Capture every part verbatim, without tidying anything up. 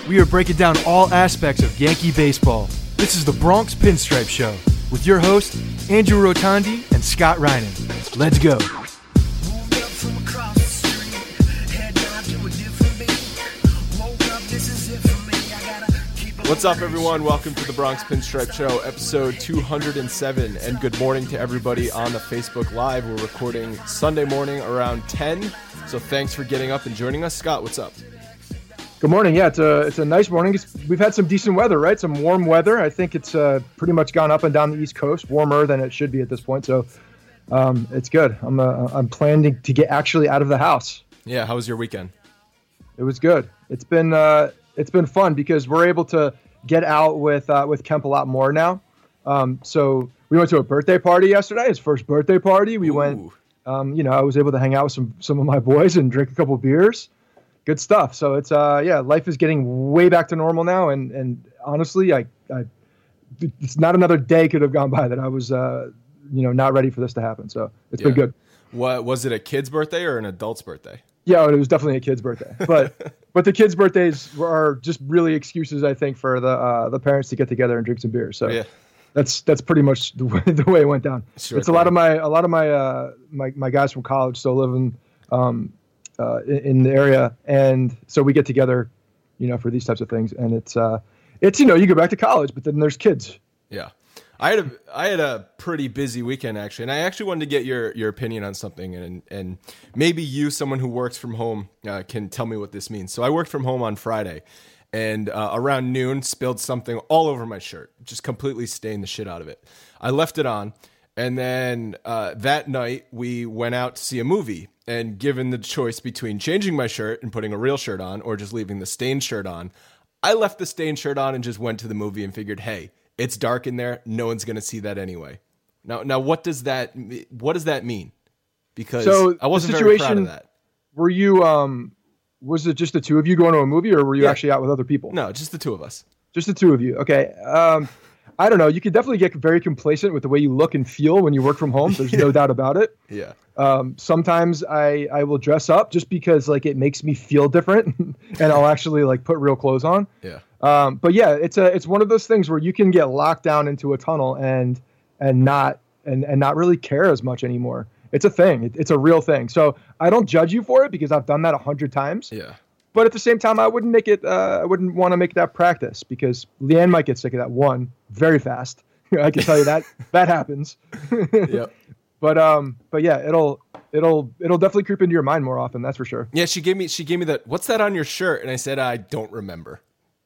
We are breaking down all aspects of Yankee baseball. This is the Bronx Pinstripe Show with your hosts, Andrew Rotondi and Scott Reinen. Let's go. What's up, everyone? Welcome to the Bronx Pinstripe Show, episode two hundred seven, and good morning to everybody on the Facebook Live. We're recording Sunday morning around ten, so thanks for getting up and joining us. Scott, what's up? Good morning. Yeah, it's a it's a nice morning. It's, we've had some decent weather, right? Some warm weather. I think it's uh, pretty much gone up and down the East Coast, warmer than it should be at this point. So um, it's good. I'm uh, I'm planning to get actually out of the house. Yeah, how was your weekend? It was good. It's been uh, it's been fun because we're able to get out with uh, with Kemp a lot more now. Um, so we went to a birthday party yesterday. His first birthday party. We Ooh. went. Um, you know, I was able to hang out with some some of my boys and drink a couple beers. Good stuff. So it's uh yeah, life is getting way back to normal now, and and honestly, I, I it's not another day could have gone by that I was uh you know not ready for this to happen. So it's yeah. been good. What was it, a kid's birthday or an adult's birthday? Yeah, it was definitely a kid's birthday. But but the kids' birthdays are just really excuses, I think, for the uh, the parents to get together and drink some beer. So yeah. that's that's pretty much the way, the way it went down. Sure it's thing. a lot of my a lot of my uh my my guys from college still live in um. Uh, in, in the area, and so we get together, you know, for these types of things, and it's uh, it's you know, you go back to college, but then there's kids. Yeah, I had a I had a pretty busy weekend actually, and I actually wanted to get your your opinion on something, and and maybe you, someone who works from home, uh, can tell me what this means. So I worked from home on Friday, and uh, around noon, spilled something all over my shirt, just completely stained the shit out of it. I left it on, and then uh, that night we went out to see a movie. And given the choice between changing my shirt and putting a real shirt on or just leaving the stained shirt on, I left the stained shirt on and just went to the movie and figured, hey, it's dark in there. No one's going to see that anyway. Now, now, what does that what does that mean? Because so I wasn't the very proud of that. Were you, um, was it just the two of you going to a movie, or were you yeah. actually out with other people? No, just the two of us. Just the two of you. Okay. Um, I don't know. You could definitely get very complacent with the way you look and feel when you work from home. There's no doubt about it. Yeah. Um, sometimes I, I will dress up just because like it makes me feel different and I'll actually like put real clothes on. Yeah. Um, but yeah, it's a, it's one of those things where you can get locked down into a tunnel and, and not, and, and not really care as much anymore. It's a thing. It, it's a real thing. So I don't judge you for it because I've done that a hundred times. Yeah. But at the same time, I wouldn't make it, uh, I wouldn't want to make that practice because Leanne might get sick of that one very fast. I can tell you that that happens. Yep. But um, but yeah, it'll it'll it'll definitely creep into your mind more often. That's for sure. Yeah, she gave me she gave me that. What's that on your shirt? And I said I don't remember.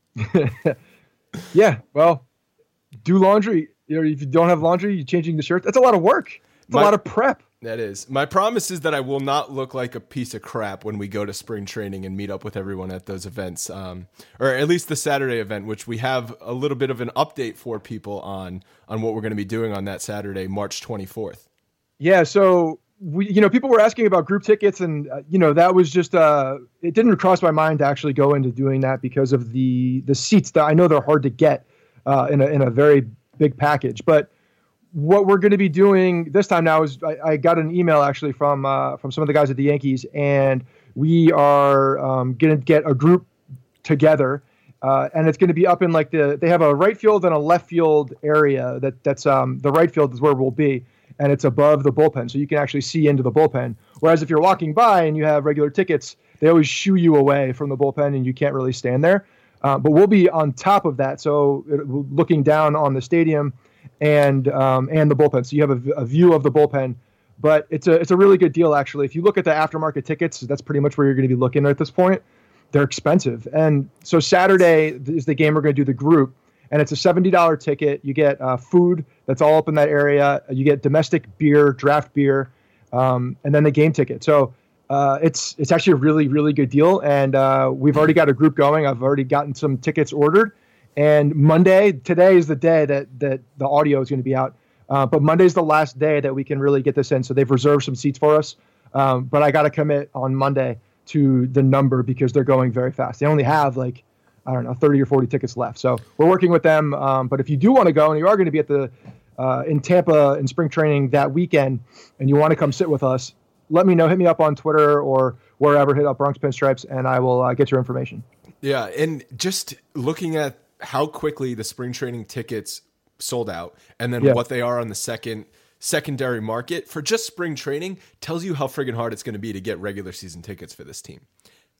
Yeah, well, do laundry. You know, if you don't have laundry, you're changing the shirt. That's a lot of work. It's My, a lot of prep. That is. My promise is that I will not look like a piece of crap when we go to spring training and meet up with everyone at those events, um, or at least the Saturday event, which we have a little bit of an update for people on on what we're going to be doing on that Saturday, March twenty-fourth. Yeah, so we, you know, people were asking about group tickets, and uh, you know, that was just uh, it didn't cross my mind to actually go into doing that because of the the seats that I know they're hard to get uh, in a in a very big package. But what we're going to be doing this time now is I, I got an email actually from uh, from some of the guys at the Yankees, and we are um, going to get a group together, uh, and it's going to be up in like the they have a right field and a left field area that that's um, the right field is where we'll be. And it's above the bullpen, so you can actually see into the bullpen. Whereas if you're walking by and you have regular tickets, they always shoo you away from the bullpen, and you can't really stand there. Uh, but we'll be on top of that, so it, looking down on the stadium and um, and the bullpen, so you have a, a view of the bullpen. But it's a it's a really good deal, actually. If you look at the aftermarket tickets, that's pretty much where you're going to be looking at this point. They're expensive, and so Saturday is the game we're going to do the group. And it's a seventy dollars ticket. You get uh, food that's all up in that area. You get domestic beer, draft beer, um, and then the game ticket. So uh, it's it's actually a really, really good deal. And uh, we've already got a group going. I've already gotten some tickets ordered. And Monday, today is the day that, that the audio is going to be out. Uh, but Monday's the last day that we can really get this in. So they've reserved some seats for us. Um, but I got to commit on Monday to the number because they're going very fast. They only have like, I don't know, thirty or forty tickets left. So we're working with them. Um, but if you do want to go and you are going to be at the uh, in Tampa in spring training that weekend and you want to come sit with us, let me know. Hit me up on Twitter or wherever. Hit up Bronx Pinstripes and I will uh, get your information. Yeah, and just looking at how quickly the spring training tickets sold out, and then yeah. what they are on the second secondary market for just spring training tells you how friggin' hard it's going to be to get regular season tickets for this team.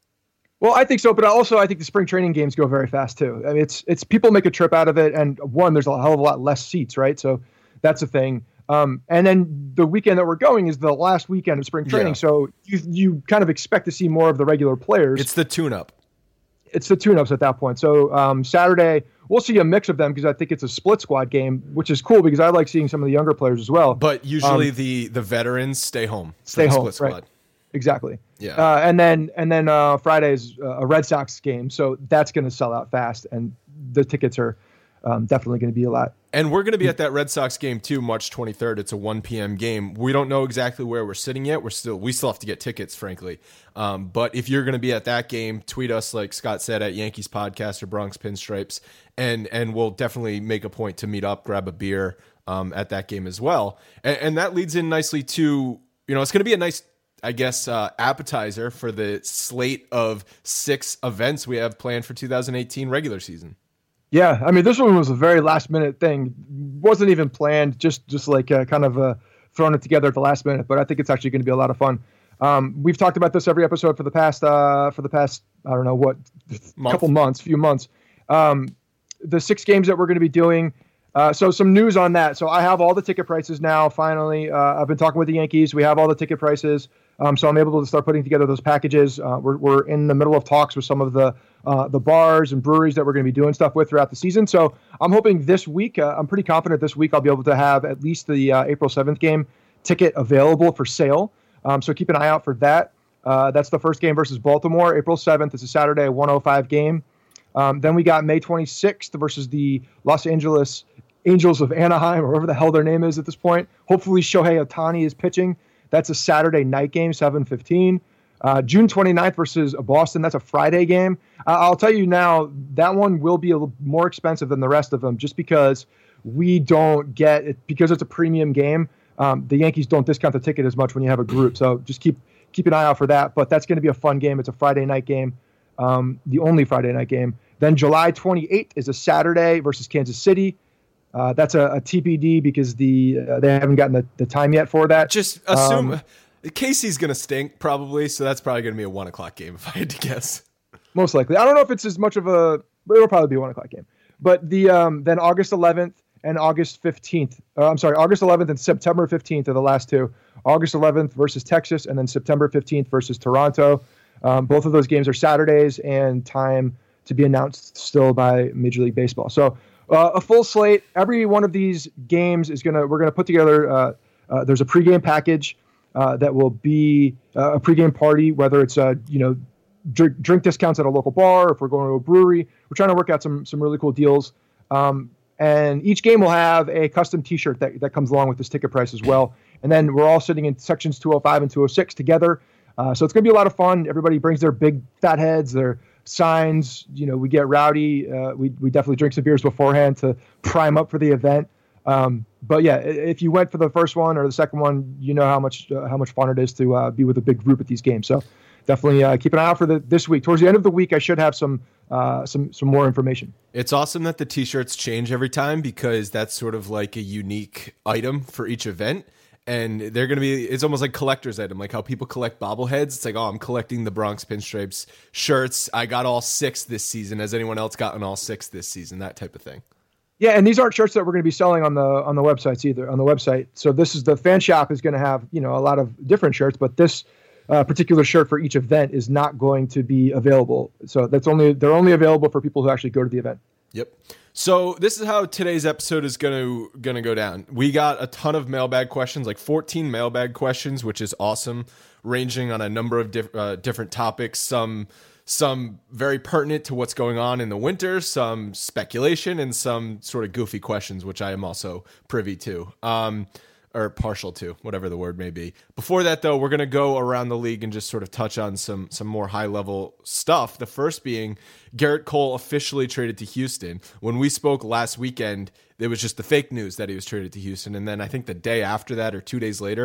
Well, I think so, but also I think the spring training games go very fast too. I mean, it's it's people make a trip out of it, and one, there's a hell of a lot less seats, right? So that's a thing. Um, and then the weekend that we're going is the last weekend of spring training, yeah. so you you kind of expect to see more of the regular players. It's the tune-up. It's the tune-ups at that point. So um, Saturday, we'll see a mix of them because I think it's a split squad game, which is cool because I like seeing some of the younger players as well. But usually um, the the veterans stay home. Stay home, split squad. Right. Exactly. Yeah. Uh, and then and then uh, Friday's uh, a Red Sox game, so that's going to sell out fast, and the tickets are um, definitely going to be a lot. And we're going to be at that Red Sox game too, March twenty-third. It's a one p.m. game. We don't know exactly where we're sitting yet. We're still we still have to get tickets, frankly. Um, but if you're going to be at that game, tweet us, like Scott said, at Yankees Podcast or Bronx Pinstripes, and and we'll definitely make a point to meet up, grab a beer um, at that game as well. And, and that leads in nicely to, you know, it's going to be a nice, I guess, uh, appetizer for the slate of six events we have planned for two thousand eighteen regular season. Yeah, I mean, this one was a very last minute thing. Wasn't even planned, just just like uh, kind of uh, throwing it together at the last minute. But I think it's actually going to be a lot of fun. Um, we've talked about this every episode for the past uh, for the past I don't know what Month. couple months, few months. Um, the six games that we're going to be doing. Uh, so some news on that. So I have all the ticket prices now. Finally, uh, I've been talking with the Yankees. We have all the ticket prices. Um, so I'm able to start putting together those packages. Uh, we're we're in the middle of talks with some of the uh, the bars and breweries that we're going to be doing stuff with throughout the season. So I'm hoping this week, uh, I'm pretty confident this week I'll be able to have at least the uh, April seventh game ticket available for sale. Um, so keep an eye out for that. Uh, that's the first game versus Baltimore. April seventh is a Saturday, one oh five game. Um, then we got May twenty-sixth versus the Los Angeles Angels of Anaheim, or whatever the hell their name is at this point. Hopefully Shohei Ohtani is pitching. That's a Saturday night game, seven fifteen. Uh, June twenty-ninth versus Boston. That's a Friday game. Uh, I'll tell you now, that one will be a little more expensive than the rest of them just because we don't get it, because it's a premium game. Um, the Yankees don't discount the ticket as much when you have a group. So just keep keep an eye out for that. But that's going to be a fun game. It's a Friday night game, um, the only Friday night game. Then July twenty-eighth is a Saturday versus Kansas City. Uh, that's a, a T B D because the uh, they haven't gotten the, the time yet for that. Just assume um, Casey's going to stink probably, so that's probably going to be a one o'clock game if I had to guess. Most likely. I don't know if it's as much of a, but it'll probably be a one o'clock game. But the um, then August eleventh and August fifteenth. Uh, I'm sorry, August eleventh and September fifteenth are the last two. August eleventh versus Texas, and then September fifteenth versus Toronto. Um, both of those games are Saturdays, and time to be announced still by Major League Baseball. So. Uh, a full slate. Every one of these games is gonna. We're gonna put together. Uh, uh, there's a pregame package uh, that will be uh, a pregame party. Whether it's uh, you know drink, drink discounts at a local bar, or if we're going to a brewery, we're trying to work out some some really cool deals. Um, and each game will have a custom T-shirt that that comes along with this ticket price as well. And then we're all sitting in sections two oh five and two oh six together. Uh, so it's gonna be a lot of fun. Everybody brings their big fat heads. Their signs, you know, we get rowdy. Uh, we we definitely drink some beers beforehand to prime up for the event. Um, but yeah, if you went for the first one or the second one, you know how much uh, how much fun it is to uh, be with a big group at these games. So definitely uh, keep an eye out for the this week. Towards the end of the week, I should have some uh, some some more information. It's awesome that the T-shirts change every time because that's sort of like a unique item for each event. And they're going to be, it's almost like collector's item, like how people collect bobbleheads. It's like, oh, I'm collecting the Bronx Pinstripes shirts. I got all six this season. Has anyone else gotten all six this season? That type of thing. Yeah, and these aren't shirts that we're going to be selling on the on the websites either, on the website. So this is the fan shop is going to have, you know, a lot of different shirts, but this uh, particular shirt for each event is not going to be available. So that's only, they're only available for people who actually go to the event. Yep. So this is how today's episode is going to going to go down. We got a ton of mailbag questions, like fourteen mailbag questions, which is awesome, ranging on a number of diff- uh, different topics. Some some very pertinent to what's going on in the winter, some speculation, and some sort of goofy questions, which I am also privy to. Um, or partial to, whatever the word may be. Before that, though, we're going to go around the league and just sort of touch on some some more high-level stuff. The first being Garrett Cole officially traded to Houston. When we spoke last weekend, it was just the fake news that he was traded to Houston. And then I think the day after that or two days later,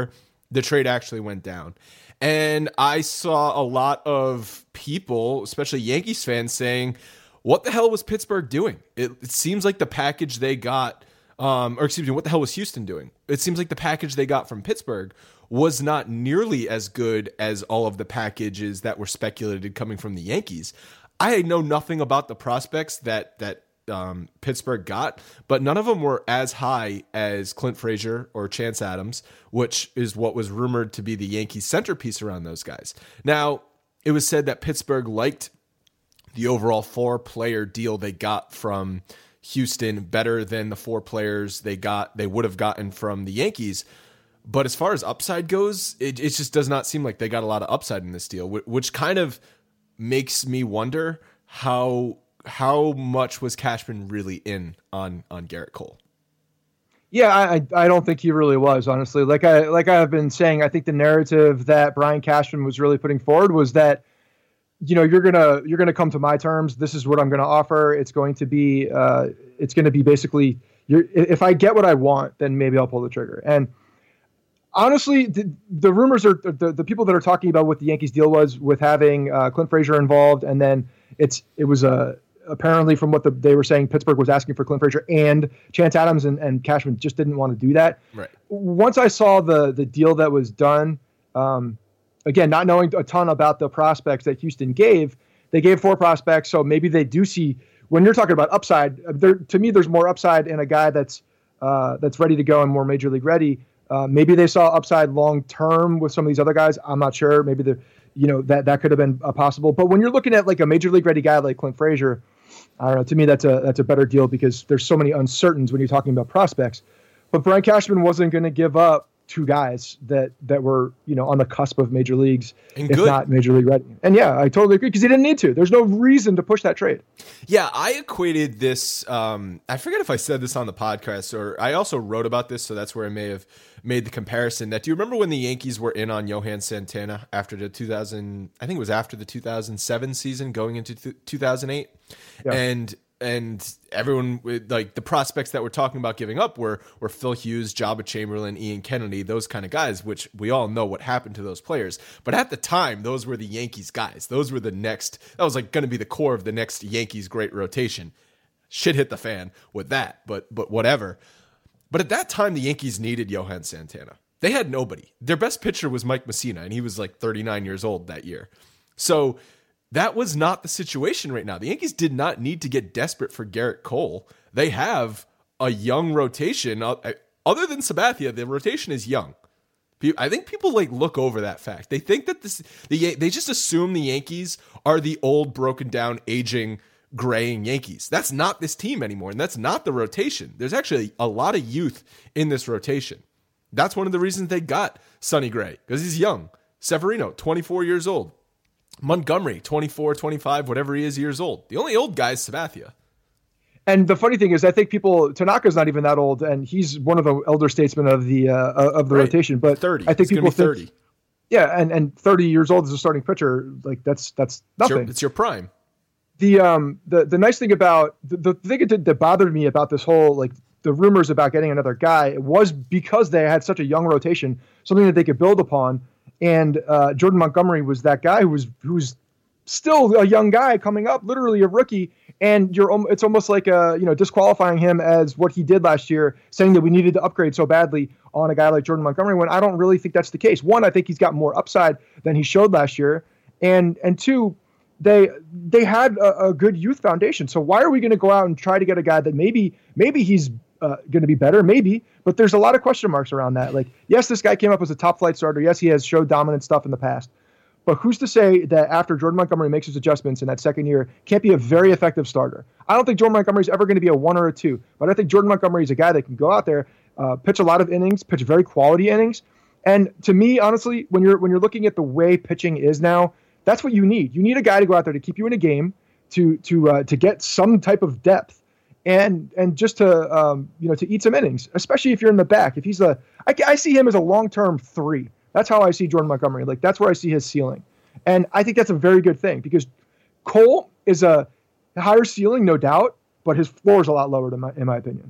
the trade actually went down. And I saw a lot of people, especially Yankees fans, saying, what the hell was Pittsburgh doing? It, it seems like the package they got, um, or excuse me, what the hell was Houston doing? It seems like the package they got from Pittsburgh was not nearly as good as all of the packages that were speculated coming from the Yankees. I know nothing about the prospects that that um, Pittsburgh got, but none of them were as high as Clint Frazier or Chance Adams, which is what was rumored to be the Yankees' centerpiece around those guys. Now, it was said that Pittsburgh liked the overall four-player deal they got from Houston better than the four players they got they would have gotten from the Yankees. But as far as upside goes, it, it just does not seem like they got a lot of upside in this deal, which kind of makes me wonder how how much was Cashman really in on on Garrett Cole. Yeah, I I don't think he really was, honestly. Like I like I've been saying, I think the narrative that Brian Cashman was really putting forward was that, you know, you're gonna you're gonna come to my terms. This is what I'm gonna offer. It's going to be uh, it's going to be basically, you're, if I get what I want, then maybe I'll pull the trigger. And honestly, the, the rumors are the, the people that are talking about what the Yankees deal was with having uh, Clint Frazier involved, and then it's it was a uh, apparently from what the, they were saying, Pittsburgh was asking for Clint Frazier and Chance Adams, and, and Cashman just didn't want to do that. Right. Once I saw the the deal that was done, um, again, not knowing a ton about the prospects that Houston gave, they gave four prospects, so maybe they do see, when you're talking about upside, there, to me, there's more upside in a guy that's uh, that's ready to go and more major league ready. Uh, maybe they saw upside long term with some of these other guys. I'm not sure. Maybe the you know that that could have been uh, possible. But when you're looking at like a major league ready guy like Clint Frazier, I don't know. To me, that's a that's a better deal because there's so many uncertainties when you're talking about prospects. But Brian Cashman wasn't going to give up two guys that that were you know on the cusp of major leagues, and if good. not major league ready. And yeah, I totally agree because he didn't need to. There's no reason to push that trade. Yeah, I equated this. Um, I forget if I said this on the podcast or I also wrote about this, so that's where I may have made the comparison. That do you remember when the Yankees were in on Johan Santana after the two thousand? I think it was after the two thousand seven season, going into two thousand eight, yeah. and. And everyone, like the prospects that we're talking about giving up were were Phil Hughes, Jabba Chamberlain, Ian Kennedy, those kind of guys, which we all know what happened to those players. But at the time, those were the Yankees guys. Those were the next, that was like going to be the core of the next Yankees great rotation. Shit hit the fan with that, but but whatever. But at that time, the Yankees needed Johan Santana. They had nobody. Their best pitcher was Mike Mussina, and he was like thirty-nine years old that year. So that was not the situation right now. The Yankees did not need to get desperate for Garrett Cole. They have a young rotation. Other than Sabathia, the rotation is young. I think people like look over that fact. They think that this, the they just assume the Yankees are the old, broken down, aging, graying Yankees. That's not this team anymore, and that's not the rotation. There's actually a lot of youth in this rotation. That's one of the reasons they got Sonny Gray, because he's young. Severino, twenty-four years old. Montgomery, twenty-four, twenty-five, whatever he is years old. The only old guy is Sabathia. And the funny thing is, I think people, Tanaka's not even that old, and he's one of the elder statesmen of the uh, of the right. rotation. But thirty. I think it's people think, thirty. Yeah, and, and thirty years old as a starting pitcher, like that's that's nothing. It's your, it's your prime. The um the, the nice thing about the, the thing that, that bothered me about this whole like the rumors about getting another guy was because they had such a young rotation, something that they could build upon. And uh, Jordan Montgomery was that guy who was who's still a young guy coming up, literally a rookie. And you're it's almost like uh, you know disqualifying him as what he did last year, saying that we needed to upgrade so badly on a guy like Jordan Montgomery. When I don't really think that's the case. One, I think he's got more upside than he showed last year, and and two, they they had a, a good youth foundation. So why are we going to go out and try to get a guy that maybe maybe he's Uh, going to be better, maybe, but there's a lot of question marks around that. Like, yes, this guy came up as a top flight starter. Yes, he has showed dominant stuff in the past, but who's to say that after Jordan Montgomery makes his adjustments in that second year, can't be a very effective starter? I don't think Jordan Montgomery is ever going to be a one or a two, but I think Jordan Montgomery is a guy that can go out there, uh, pitch a lot of innings, pitch very quality innings. And to me, honestly, when you're when you're looking at the way pitching is now, that's what you need. You need a guy to go out there to keep you in a game, to to uh, to get some type of depth. And and just to um, you know to eat some innings, especially if you're in the back. If he's a, I, I see him as a long-term three. That's how I see Jordan Montgomery. Like that's where I see his ceiling, and I think that's a very good thing because Cole is a higher ceiling, no doubt, but his floor is a lot lower, in my in my opinion.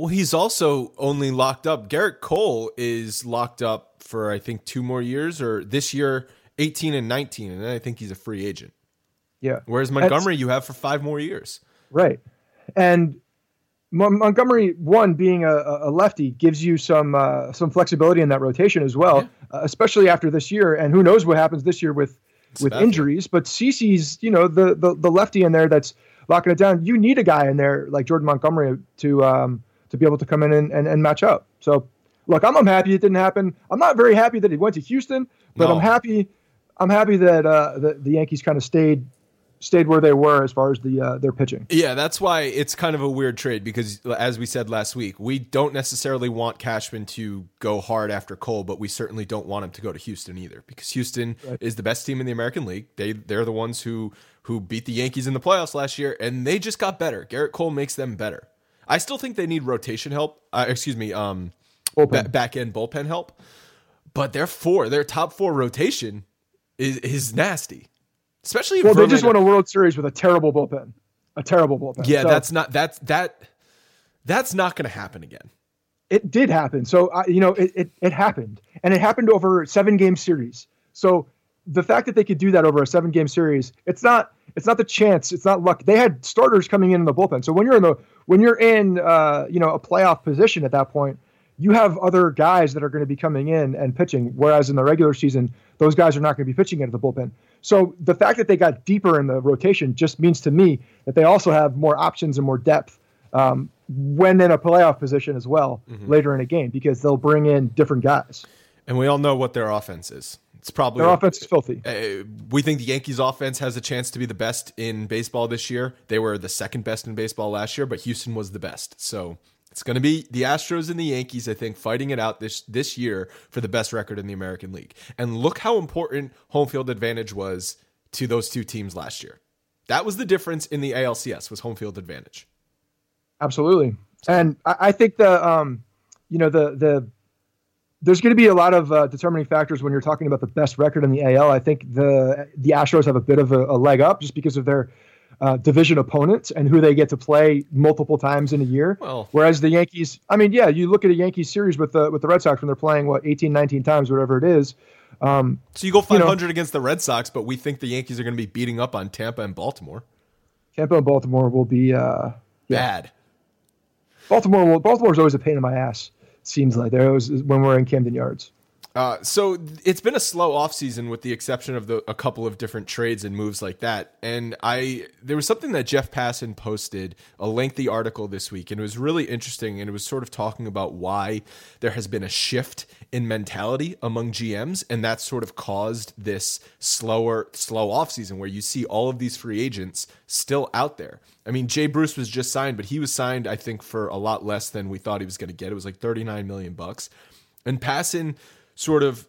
Well, he's also only locked up. Garrett Cole is locked up for, I think, two more years, or this year, eighteen and nineteen, and then I think he's a free agent. Yeah. Whereas Montgomery, That's, you have for five more years. Right. And Mon- Montgomery, one, being a, a lefty, gives you some uh, some flexibility in that rotation as well, yeah. uh, especially after this year. And who knows what happens this year with it's with injuries. But CeCe's, you know, the, the the lefty in there that's locking it down. You need a guy in there like Jordan Montgomery to um, to be able to come in and, and, and match up. So, look, I'm, I'm happy it didn't happen. I'm not very happy that he went to Houston, but no. I'm happy I'm happy that uh, the, the Yankees kind of stayed stayed where they were as far as the uh, their pitching. Yeah, that's why it's kind of a weird trade because, as we said last week, we don't necessarily want Cashman to go hard after Cole, but we certainly don't want him to go to Houston either because Houston right. is the best team in the American League. They they're the ones who who beat the Yankees in the playoffs last year, and they just got better. Garrett Cole makes them better. I still think they need rotation help. Uh, excuse me, um, ba- back end bullpen help, but their four, their top four rotation is is nasty. Especially well, they just won a World Series with a terrible bullpen, a terrible bullpen. Yeah, so, that's not that's that that's not going to happen again. It did happen. So uh, you know, it, it it happened, and it happened over seven game series. So the fact that they could do that over a seven game series, it's not it's not the chance, it's not luck. They had starters coming in in the bullpen. So when you're in the when you're in uh, you know a playoff position at that point, you have other guys that are going to be coming in and pitching. Whereas in the regular season, those guys are not going to be pitching into the bullpen. So the fact that they got deeper in the rotation just means to me that they also have more options and more depth um, when in a playoff position as well mm-hmm. later in a game because they'll bring in different guys. And we all know what their offense is. It's probably their offense is filthy. Uh, we think the Yankees offense has a chance to be the best in baseball this year. They were the second best in baseball last year, but Houston was the best. So it's going to be the Astros and the Yankees, I think, fighting it out this this year for the best record in the American League. And look how important home field advantage was to those two teams last year. That was the difference in the A L C S was home field advantage. Absolutely. And I, I think the, um, you know, the, the, there's going to be a lot of uh, determining factors when you're talking about the best record in the A L. I think the, the Astros have a bit of a, a leg up just because of their Uh, division opponents and who they get to play multiple times in a year. Well, whereas the Yankees, I mean, yeah, you look at a Yankees series with the with the Red Sox when they're playing what eighteen, nineteen times, whatever it is. Um, so you go five hundred you know, against the Red Sox, but we think the Yankees are going to be beating up on Tampa and Baltimore. Tampa and Baltimore will be uh, yeah. bad. Baltimore will, Baltimore's always a pain in my ass. It seems like there was when we're in Camden Yards. Uh, so it's been a slow offseason with the exception of the, a couple of different trades and moves like that. And I there was something that Jeff Passan posted, a lengthy article this week, and it was really interesting. And it was sort of talking about why there has been a shift in mentality among G Ms, and that's sort of caused this slower, slow offseason where you see all of these free agents still out there. I mean, Jay Bruce was just signed, but he was signed, I think, for a lot less than we thought he was going to get. It was like thirty-nine million bucks. And Passan sort of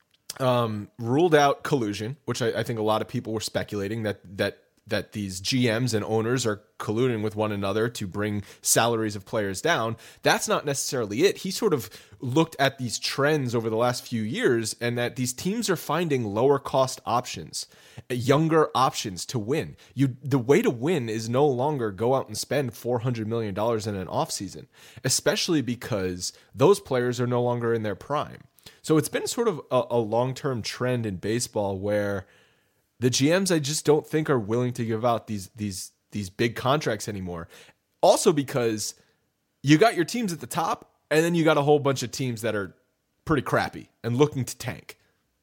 um, ruled out collusion, which I, I think a lot of people were speculating that that that these G Ms and owners are colluding with one another to bring salaries of players down. That's not necessarily it. He sort of looked at these trends over the last few years and that these teams are finding lower cost options, younger options to win. You, the way to win is no longer go out and spend four hundred million dollars in an offseason, especially because those players are no longer in their prime. So it's been sort of a, a long-term trend in baseball where the G Ms I just don't think are willing to give out these these these big contracts anymore. Also because you got your teams at the top and then you got a whole bunch of teams that are pretty crappy and looking to tank.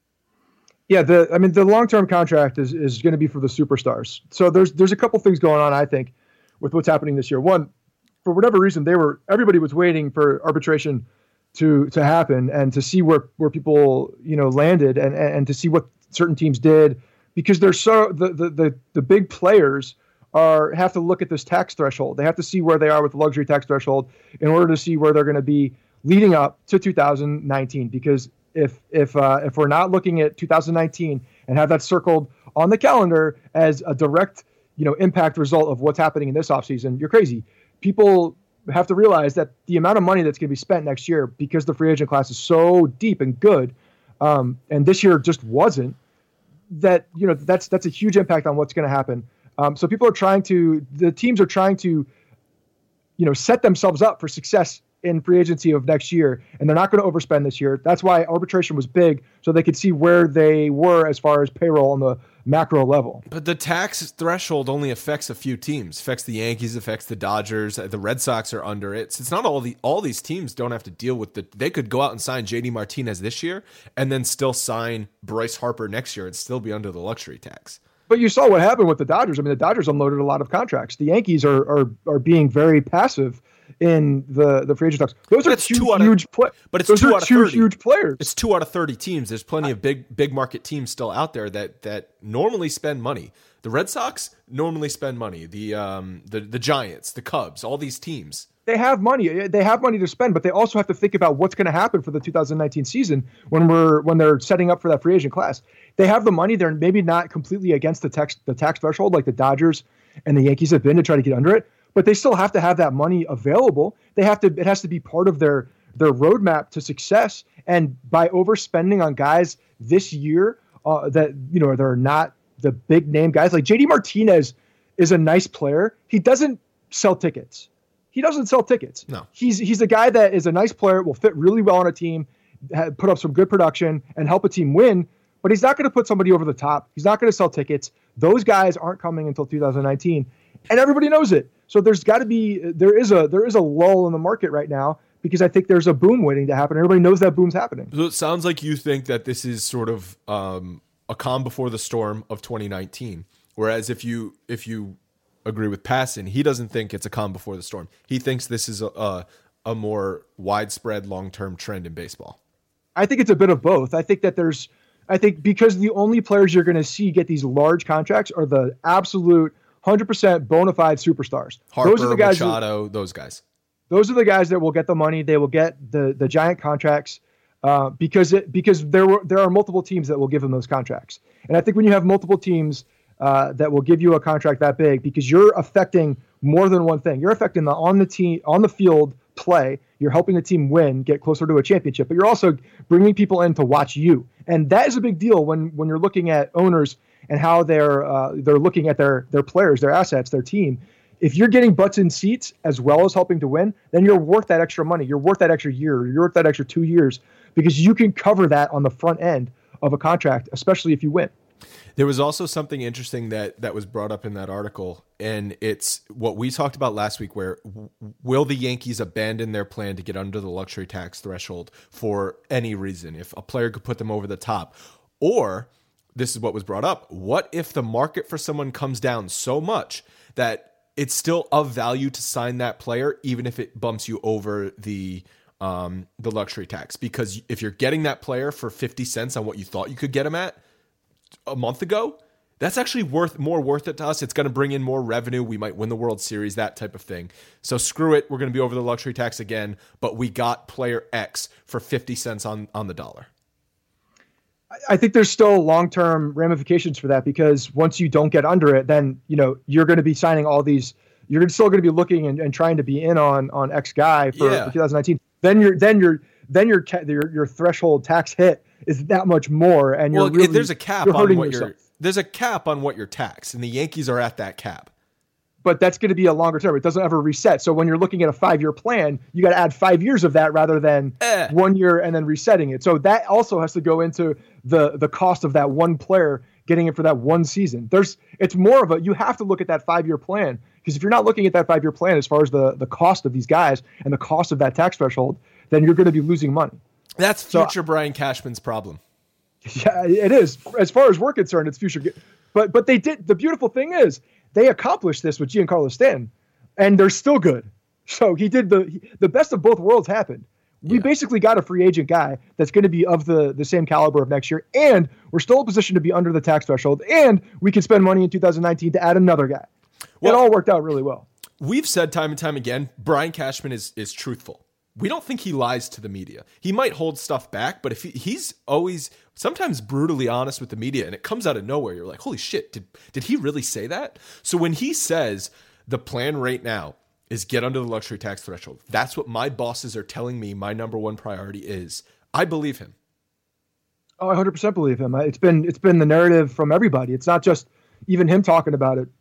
Yeah, the I mean the long-term contract is is going to be for the superstars. So there's there's a couple things going on I think with what's happening this year. One, for whatever reason they were everybody was waiting for arbitration to to happen and to see where where people, you know, landed and and to see what certain teams did. Because they're so the, the the the big players are have to look at this tax threshold. They have to see where they are with the luxury tax threshold in order to see where they're going to be leading up to two thousand nineteen. Because if if uh, if we're not looking at two thousand nineteen and have that circled on the calendar as a direct, you know, impact result of what's happening in this offseason, you're crazy. People have to realize that the amount of money that's going to be spent next year because the free agent class is so deep and good, um, and this year just wasn't. That, you know, that's that's a huge impact on what's going to happen. Um, so people are trying to, the teams are trying to you know, set themselves up for success in free agency of next year, and they're not going to overspend this year. That's why arbitration was big, so they could see where they were as far as payroll on the macro level. But the tax threshold only affects a few teams. Affects the Yankees, affects the Dodgers. The Red Sox are under it. So it's not all the all these teams don't have to deal with the. They could go out and sign J D Martinez this year, and then still sign Bryce Harper next year and still be under the luxury tax. But you saw what happened with the Dodgers. I mean, the Dodgers unloaded a lot of contracts. The Yankees are are are being very passive in the the free agent talks. Those but are two, two huge of, players. But it's Those two are out of two thirty. huge players. It's two out of thirty teams. There's plenty of big big market teams still out there that that normally spend money. The Red Sox normally spend money. The um the the Giants, the Cubs, all these teams. They have money. They have money to spend, but they also have to think about what's going to happen for the two thousand nineteen season when we're when they're setting up for that free agent class. They have the money. They're maybe not completely against the tax the tax threshold like the Dodgers and the Yankees have been to try to get under it, but they still have to have that money available. They have to. It has to be part of their their roadmap to success. And by overspending on guys this year uh, that you know they're not the big name guys like J D Martinez is a nice player. He doesn't sell tickets. He doesn't sell tickets. No, he's he's a guy that is a nice player, will fit really well on a team, put up some good production, and help a team win. But he's not going to put somebody over the top. He's not going to sell tickets. Those guys aren't coming until two thousand nineteen, and everybody knows it. So there's got to be there is a there is a lull in the market right now because I think there's a boom waiting to happen. Everybody knows that boom's happening. So it sounds like you think that this is sort of um, a calm before the storm of twenty nineteen. Whereas if you if you agree with Passan, he doesn't think it's a calm before the storm. He thinks this is a a, a more widespread long term trend in baseball. I think it's a bit of both. I think that there's I think because the only players you're going to see get these large contracts are the absolute one hundred percent bona fide superstars. Harper, those are the guys Machado, who, those guys. Those are the guys that will get the money. They will get the the giant contracts uh, because it because there were there are multiple teams that will give them those contracts. And I think when you have multiple teams uh, that will give you a contract that big, because you're affecting more than one thing. You're affecting the on the team on the field play. You're helping the team win, get closer to a championship, but you're also bringing people in to watch you. And that is a big deal when when you're looking at owners and how they're uh, they're looking at their their players, their assets, their team. If you're getting butts in seats as well as helping to win, then you're worth that extra money. You're worth that extra year. You're worth that extra two years because you can cover that on the front end of a contract, especially if you win. There was also something interesting that, that was brought up in that article, and it's what we talked about last week, where w- will the Yankees abandon their plan to get under the luxury tax threshold for any reason, if a player could put them over the top? Or, this is what was brought up, what if the market for someone comes down so much that it's still of value to sign that player, even if it bumps you over the um, the luxury tax? Because if you're getting that player for fifty cents on what you thought you could get him at a month ago, that's actually worth more worth it to us. It's going to bring in more revenue. We might win the World Series, that type of thing. So screw it. We're going to be over the luxury tax again, but we got player X for fifty cents on, on the dollar. I think there's still long-term ramifications for that, because once you don't get under it, then, you know, you're going to be signing all these, you're still going to be looking and, and trying to be in on, on X guy for, yeah. for twenty nineteen. Then you're, then you're, then your, your, your threshold tax hit is that much more. And you're well, really, there's a cap you're on what yourself. you're, there's a cap on what you're taxed, and the Yankees are at that cap. But that's going to be a longer term. It doesn't ever reset. So when you're looking at a five-year plan, you got to add five years of that rather than eh. one year and then resetting it. So that also has to go into the the cost of that one player getting it for that one season. There's it's more of a you have to look at that five-year plan, because if you're not looking at that five-year plan as far as the the cost of these guys and the cost of that tax threshold, then you're going to be losing money. That's future so, Brian Cashman's problem. Yeah, it is. As far as we're concerned, it's future. But but they did. The beautiful thing is, they accomplished this with Giancarlo Stanton, and they're still good. So he did the the best of both worlds happened. We yeah. basically got a free agent guy that's going to be of the, the same caliber of next year, and we're still in a position to be under the tax threshold, and we can spend money in two thousand nineteen to add another guy. Well, it all worked out really well. We've said time and time again, Brian Cashman is is truthful. We don't think he lies to the media. He might hold stuff back, but if he, he's always sometimes brutally honest with the media, and it comes out of nowhere, you're like, holy shit, did did he really say that? So when he says the plan right now is get under the luxury tax threshold, that's what my bosses are telling me my number one priority is, I believe him. Oh, I one hundred percent believe him. It's been it's been the narrative from everybody. It's not just even him talking about it.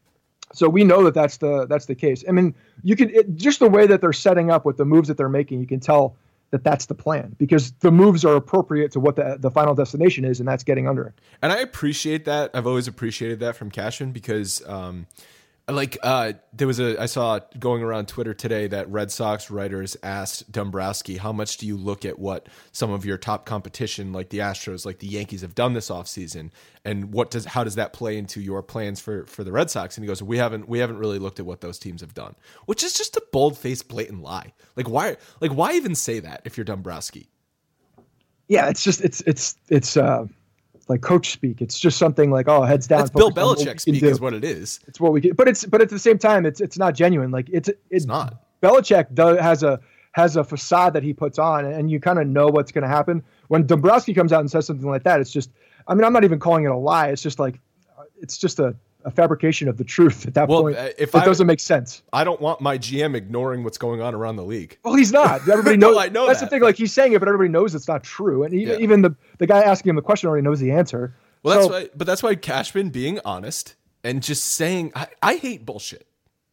So we know that that's the that's the case. I mean, you can it, just the way that they're setting up with the moves that they're making, you can tell that that's the plan because the moves are appropriate to what the the final destination is, and that's getting under it. And I appreciate that. I've always appreciated that from Cashman because, um, like, uh, there was a I saw going around Twitter today that Red Sox writers asked Dombrowski, how much do you look at what some of your top competition, like the Astros, like the Yankees, have done this offseason, and what does how does that play into your plans for for the Red Sox? And he goes, we haven't we haven't really looked at what those teams have done, which is just a bold-faced, blatant lie. Like why like why even say that if you're Dombrowski? Yeah, it's just it's it's it's uh like coach speak. It's just something like, oh, heads down. That's Bill Belichick speak is what it is. It's what we can, but it's but at the same time, it's it's not genuine. Like it's it's, it's not. Belichick does has a has a facade that he puts on, and you kind of know what's going to happen. When Dombrowski comes out and says something like that, it's just, I mean, I'm not even calling it a lie. It's just like, it's just a, a fabrication of the truth at that well, point. If it I, doesn't make sense. I don't want my G M ignoring what's going on around the league. Well, he's not. Everybody knows. no, I know that's that. the thing. Like he's saying it, but everybody knows it's not true. And even, Yeah. even the, the guy asking him the question already knows the answer. Well, so, that's why, but that's why Cashman being honest and just saying, I, I hate bullshit.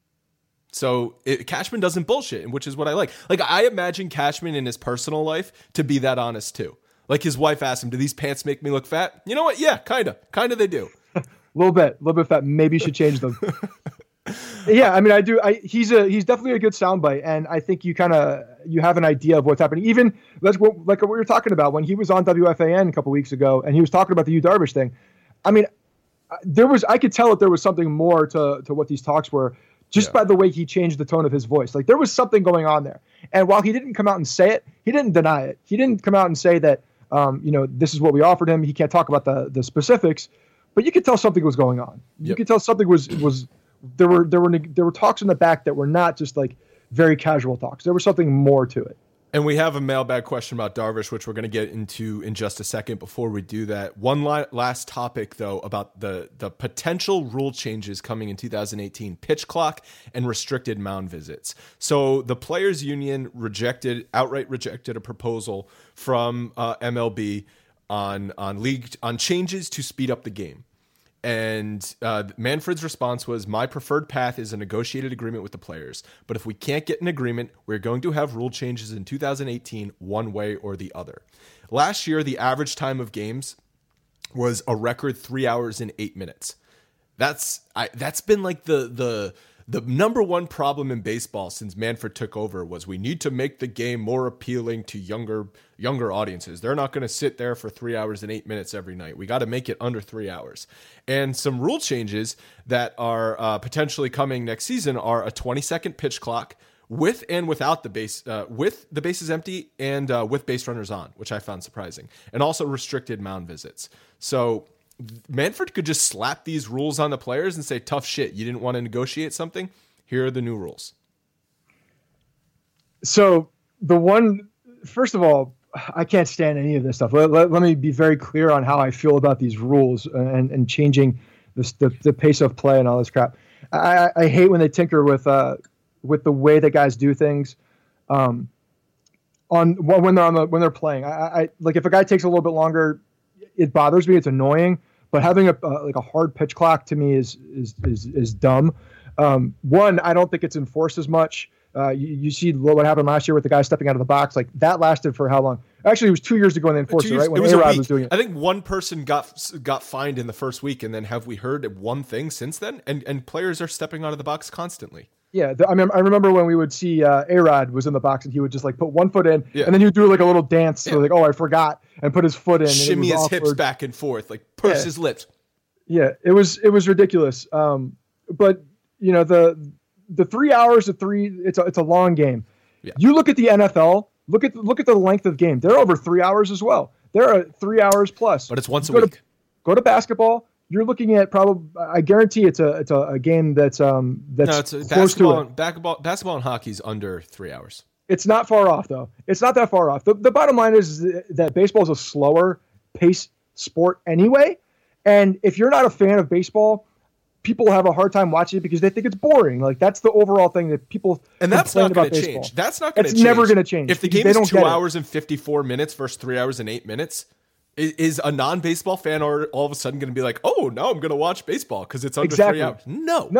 So it, Cashman doesn't bullshit, which is what I like. Like I imagine Cashman in his personal life to be that honest too. Like his wife asked him, do these pants make me look fat? You know what? Yeah, kind of. Kind of they do. A little bit. A little bit fat. Maybe you should change them. Yeah, I mean, I do. I, he's a he's definitely a good soundbite, and I think you kind of you have an idea of what's happening. Even let's go like what we were talking about when he was on W F A N a couple weeks ago, and he was talking about the Yu Darvish thing. I mean, there was I could tell that there was something more to to what these talks were, just yeah. by the way he changed the tone of his voice. Like there was something going on there. And while he didn't come out and say it, he didn't deny it. He didn't come out and say that um, you know this is what we offered him. He can't talk about the the specifics, but you could tell something was going on. Yep. You could tell something was was. There were there were there were talks in the back that were not just like very casual talks. There was something more to it. And we have a mailbag question about Darvish, which we're going to get into in just a second. Before we do that, one li- last topic though about the the potential rule changes coming in two thousand eighteen: pitch clock and restricted mound visits. So the Players Union rejected outright rejected a proposal from uh, M L B on on league on changes to speed up the game. And uh, Manfred's response was, my preferred path is a negotiated agreement with the players. But if we can't get an agreement, we're going to have rule changes in two thousand eighteen one way or the other. Last year, the average time of games was a record three hours and eight minutes. That's I, that's been like the the the number one problem in baseball since Manfred took over was we need to make the game more appealing to younger younger audiences. They're not going to sit there for three hours and eight minutes every night. We got to make it under three hours. And some rule changes that are uh, potentially coming next season are a twenty second pitch clock with and without the base, uh, with the bases empty and uh, with base runners on, which I found surprising, and also restricted mound visits. So Manfred could just slap these rules on the players and say, tough shit. You didn't want to negotiate something? Here are the new rules. So the one, first of all, I can't stand any of this stuff. Let, let, let me be very clear on how I feel about these rules and, and changing this, the, the pace of play and all this crap. I, I hate when they tinker with, uh, with the way that guys do things. Um, on when they're on the, when they're playing, I, I like if a guy takes a little bit longer, it bothers me. It's annoying, but having a uh, like a hard pitch clock to me is is is, is dumb. Um, one, I don't think it's enforced as much. Uh, you, you see what happened last year with the guy stepping out of the box. Like that lasted for how long? Actually, it was two years ago when they enforced it, right? When A-Rod was doing it. I think one person got got fined in the first week, and then have we heard one thing since then? And and players are stepping out of the box constantly. Yeah, the, I mean, I remember when we would see uh, A-Rod was in the box and he would just like put one foot in, yeah. and then he would do like a little dance. So yeah. like, oh, I forgot, and put his foot in, shimmy his awkward. hips back and forth, like purse yeah. his lips. Yeah, it was it was ridiculous. Um, but you know the the three hours of three, it's a it's a long game. Yeah. You look at the N F L, look at look at the length of the game. They're over three hours as well. They're at three hours plus. But it's once go a week. To, go to basketball. You're looking at probably. I guarantee it's a it's a, a game that's um that's no, it's a, close basketball, to it. Basketball, basketball and hockey's under three hours. It's not far off though. It's not that far off. The the bottom line is that baseball is a slower pace sport anyway, and if you're not a fan of baseball, people have a hard time watching it because they think it's boring. Like that's the overall thing that people and that's not going to change. Baseball. That's not going to change. It's never going to change. If the game is two hours and fifty-four minutes versus three hours and eight minutes. Is a non-baseball fan or all of a sudden going to be like, oh, now I'm going to watch baseball because it's under exactly. three hours? No. No.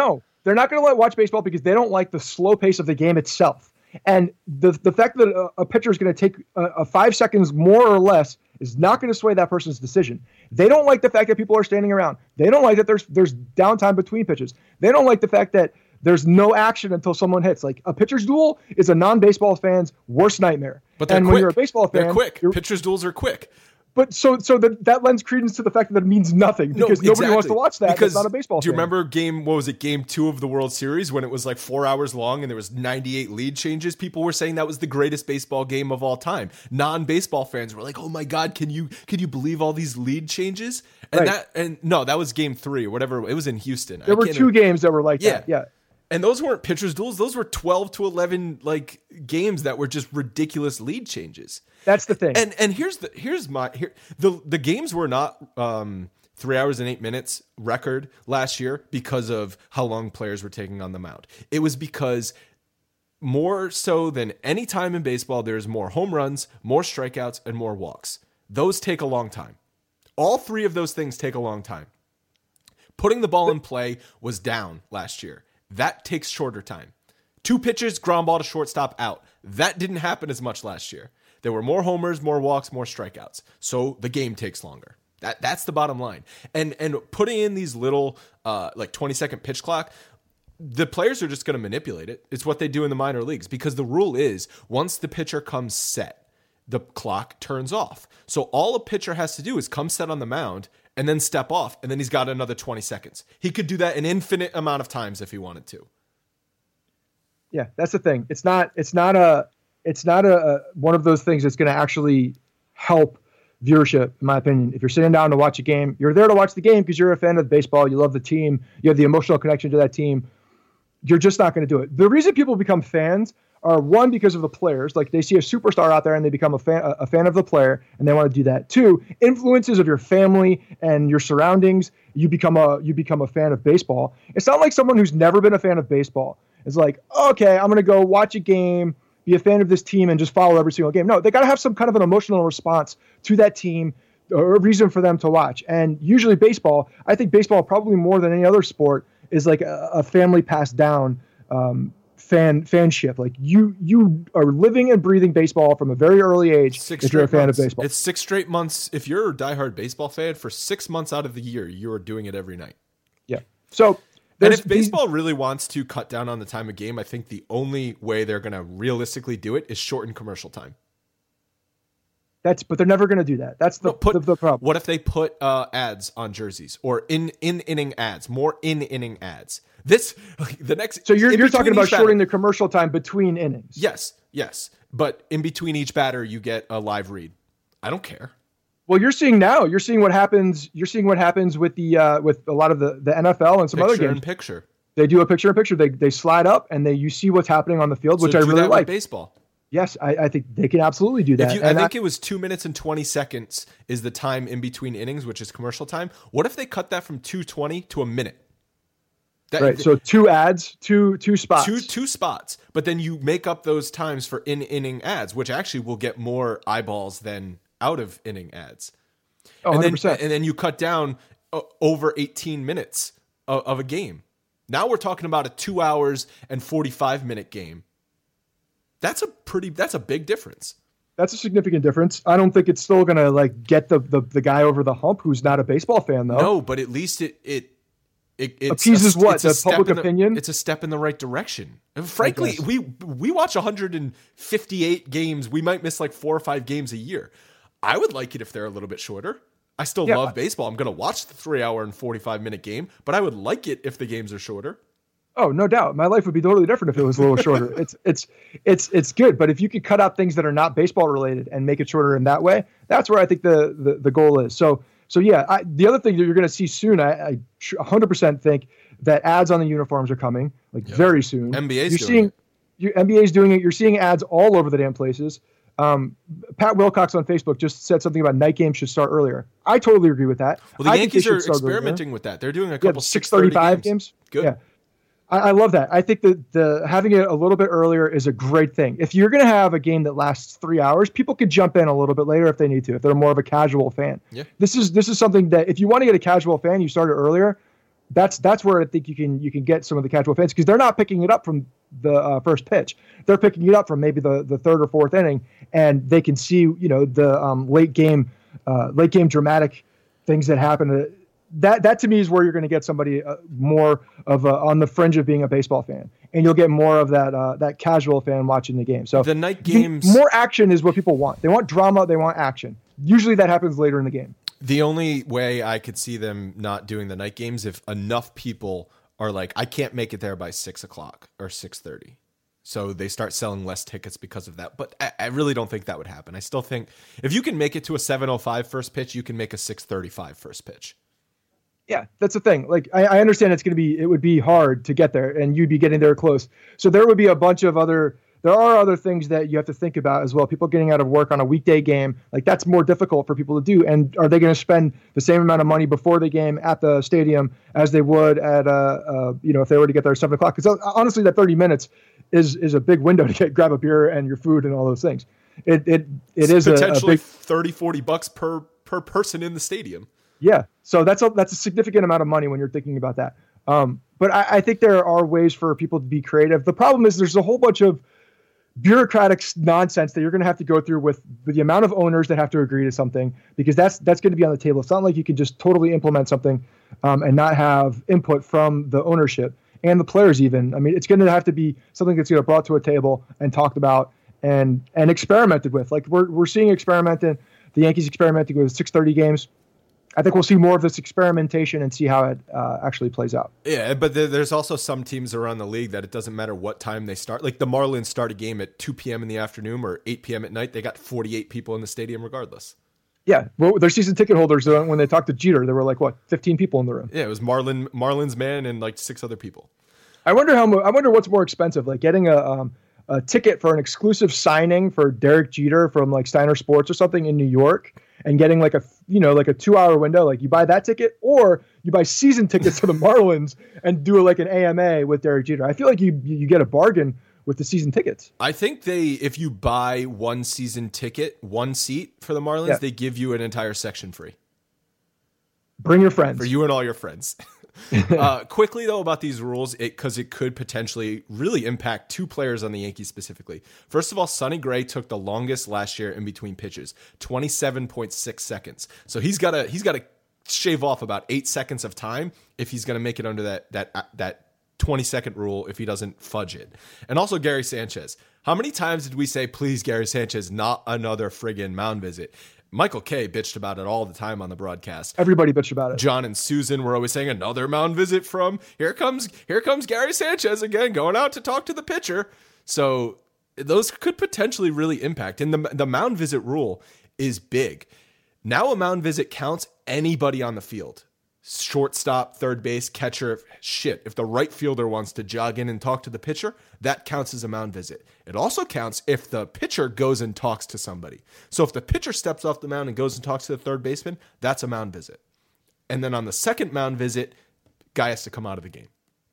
they're not going to watch baseball because they don't like the slow pace of the game itself. And the the fact that a, a pitcher is going to take a, a five seconds more or less is not going to sway that person's decision. They don't like the fact that people are standing around. They don't like that there's there's downtime between pitches. They don't like the fact that there's no action until someone hits. Like a pitcher's duel is a non-baseball fan's worst nightmare. But they're and quick. when you're a baseball fan, they're quick. Pitchers' duels are quick. But so so that that lends credence to the fact that it means nothing because no, nobody exactly. wants to watch that. Because it's not a baseball. Do you fan. remember game? What was it? Game two of the World Series when it was like four hours long and there was ninety-eight lead changes. People were saying that was the greatest baseball game of all time. Non-baseball fans were like, "Oh my god, can you can you believe all these lead changes?" And right. that and no, that was game three or whatever. It was in Houston. There I were can't two even, games that were like yeah. that. Yeah. And those weren't pitchers' duels. Those were twelve to eleven like games that were just ridiculous lead changes. That's the thing. And and here's the here's my here the the games were not um, three hours and eight minutes record last year because of how long players were taking on the mound. It was because more so than any time in baseball, there's more home runs, more strikeouts, and more walks. Those take a long time. All three of those things take a long time. Putting the ball in play was down last year. That takes shorter time. Two pitches, ground ball to shortstop, out. That didn't happen as much last year. There were more homers, more walks, more strikeouts. So the game takes longer. That that's the bottom line. And and putting in these little uh, like twenty second pitch clock, the players are just going to manipulate it. It's what they do in the minor leagues because the rule is once the pitcher comes set, the clock turns off. So all a pitcher has to do is come set on the mound and then step off, and then he's got another twenty seconds. He could do that an infinite amount of times if he wanted to. Yeah, that's the thing. It's not. It's not a. It's not a, a one of those things that's going to actually help viewership, in my opinion. If you're sitting down to watch a game, you're there to watch the game because you're a fan of baseball. You love the team. You have the emotional connection to that team. You're just not going to do it. The reason people become fans are one because of the players. Like they see a superstar out there and they become a fan, a fan of the player, and they want to do that. Two, influences of your family and your surroundings. You become a you become a fan of baseball. It's not like someone who's never been a fan of baseball is like, okay, I'm going to go watch a game, be a fan of this team, and just follow every single game. No, they got to have some kind of an emotional response to that team or a reason for them to watch. And usually baseball, I think baseball probably more than any other sport is like a, a family passed down um, fan fanship. Like you you are living and breathing baseball from a very early age Six if you're a fan months. of baseball. It's six straight months. If you're a diehard baseball fan, for six months out of the year, you are doing it every night. Yeah. So and if baseball really wants to cut down on the time of game, I think the only way they're going to realistically do it is shorten commercial time. That's, but they're never going to do that. That's the, no, put, the, the problem. What if they put uh, ads on jerseys or in in inning ads, more in inning ads? This the next. So you're you're talking about shortening batter, the commercial time between innings. Yes, yes, but in between each batter, you get a live read. I don't care. Well, you're seeing now. You're seeing what happens. You're seeing what happens with the uh, with a lot of the, the N F L and some picture other games. In picture. They do a picture in picture. They they slide up and they you see what's happening on the field, which so I do really that like. With baseball. Yes, I, I think they can absolutely do that. If you, I and think I, it was two minutes and twenty seconds is the time in between innings, which is commercial time. What if they cut that from two twenty to a minute? That, right. So two ads, two two spots, two two spots, but then you make up those times for in inning ads, which actually will get more eyeballs than out of inning ads. Oh, and one hundred then percent. and then you cut down uh, over eighteen minutes of, of a game. Now we're talking about a two hours and forty-five minute game. That's a pretty. That's a big difference. That's a significant difference. I don't think it's still gonna like get the, the, the guy over the hump who's not a baseball fan though. No, but at least it it it it's appeases a, what it's the public the, opinion. It's a step in the right direction. And frankly, we we watch one hundred fifty-eight games. We might miss like four or five games a year. I would like it if they're a little bit shorter. I still yeah. love baseball. I'm going to watch the three hour and forty-five minute game, but I would like it if the games are shorter. Oh, no doubt. My life would be totally different if it was a little shorter. It's it's it's it's good, but if you could cut out things that are not baseball related and make it shorter in that way, that's where I think the the, the goal is. So so yeah, I, the other thing that you're going to see soon, I, I one hundred percent think that ads on the uniforms are coming, like yeah. very soon. N B A's you're doing seeing, it. You, N B A's doing it. You're seeing ads all over the damn places. Um, Pat Wilcox on Facebook just said something about night games should start earlier. I totally agree with that. Well, the I Yankees are experimenting experimenting with that. They're doing a couple yeah, six thirty-five games. games. Good. Yeah. I love that. I think that the having it a little bit earlier is a great thing. If you're going to have a game that lasts three hours, people could jump in a little bit later if they need to, if they're more of a casual fan. Yeah. This is this is something that if you want to get a casual fan, you start it earlier. That's that's where I think you can you can get some of the casual fans, because they're not picking it up from the uh, first pitch. They're picking it up from maybe the, the third or fourth inning, and they can see, you know, the um, late game uh, late game dramatic things that happen. That that to me is where you're going to get somebody uh, more of a, on the fringe of being a baseball fan, and you'll get more of that uh, that casual fan watching the game. So the night games, more action is what people want. They want drama. They want action. Usually that happens later in the game. The only way I could see them not doing the night games if enough people are like, I can't make it there by six o'clock or six thirty. So they start selling less tickets because of that. But I, I really don't think that would happen. I still think if you can make it to a seven oh five first pitch, you can make a six thirty-five first pitch. Yeah, that's the thing. Like, I, I understand it's going to be, it would be hard to get there, and you'd be getting there close. So there would be a bunch of other, there are other things that you have to think about as well. People getting out of work on a weekday game, like that's more difficult for people to do. And are they going to spend the same amount of money before the game at the stadium as they would at, uh, uh you know, if they were to get there at seven o'clock? Because honestly, that thirty minutes is is a big window to get grab a beer and your food and all those things. It it it it's is potentially a, a big thirty, forty bucks per per person in the stadium. Yeah, so that's a that's a significant amount of money when you're thinking about that. Um, but I, I think there are ways for people to be creative. The problem is there's a whole bunch of bureaucratic nonsense that you're going to have to go through with the amount of owners that have to agree to something, because that's that's going to be on the table. It's not like you can just totally implement something um, and not have input from the ownership and the players even. I mean, it's going to have to be something that's going to be brought to a table and talked about and and experimented with. Like we're we're seeing experimenting, the Yankees experimenting with six thirty games. I think we'll see more of this experimentation and see how it uh, actually plays out. Yeah, but there, there's also some teams around the league that it doesn't matter what time they start. Like the Marlins start a game at two p.m. in the afternoon or eight p.m. at night. They got forty-eight people in the stadium regardless. Yeah, well, their season ticket holders, uh, when they talked to Jeter, there were like, what, fifteen people in the room? Yeah, it was Marlin, Marlins man and like six other people. I wonder how. I wonder what's more expensive, like getting a um, a ticket for an exclusive signing for Derek Jeter from like Steiner Sports or something in New York, and getting like a you know like a two hour window. Like you buy that ticket, or you buy season tickets to the Marlins and do like an A M A with Derek Jeter. I feel like you you get a bargain with the season tickets. I think they, if you buy one season ticket, one seat for the Marlins, yeah. they give you an entire section free. Bring your friends. For you and all your friends. uh, quickly, though, about these rules, because it, it could potentially really impact two players on the Yankees specifically. First of all, Sonny Gray took the longest last year in between pitches, twenty-seven point six seconds. So he's got to he's got to shave off about eight seconds of time if he's going to make it under that that that twenty-second rule if he doesn't fudge it. And also Gary Sanchez. How many times did we say, please, Gary Sanchez, not another friggin' mound visit? Michael Kay bitched about it all the time on the broadcast. Everybody bitched about it. John and Susan were always saying another mound visit from here comes here comes Gary Sanchez again, going out to talk to the pitcher. So those could potentially really impact. And the the mound visit rule is big. Now a mound visit counts anybody on the field. Shortstop, third base, catcher, shit. If the right fielder wants to jog in and talk to the pitcher, that counts as a mound visit. It also counts if the pitcher goes and talks to somebody. So if the pitcher steps off the mound and goes and talks to the third baseman, that's a mound visit. And then on the second mound visit, guy has to come out of the game.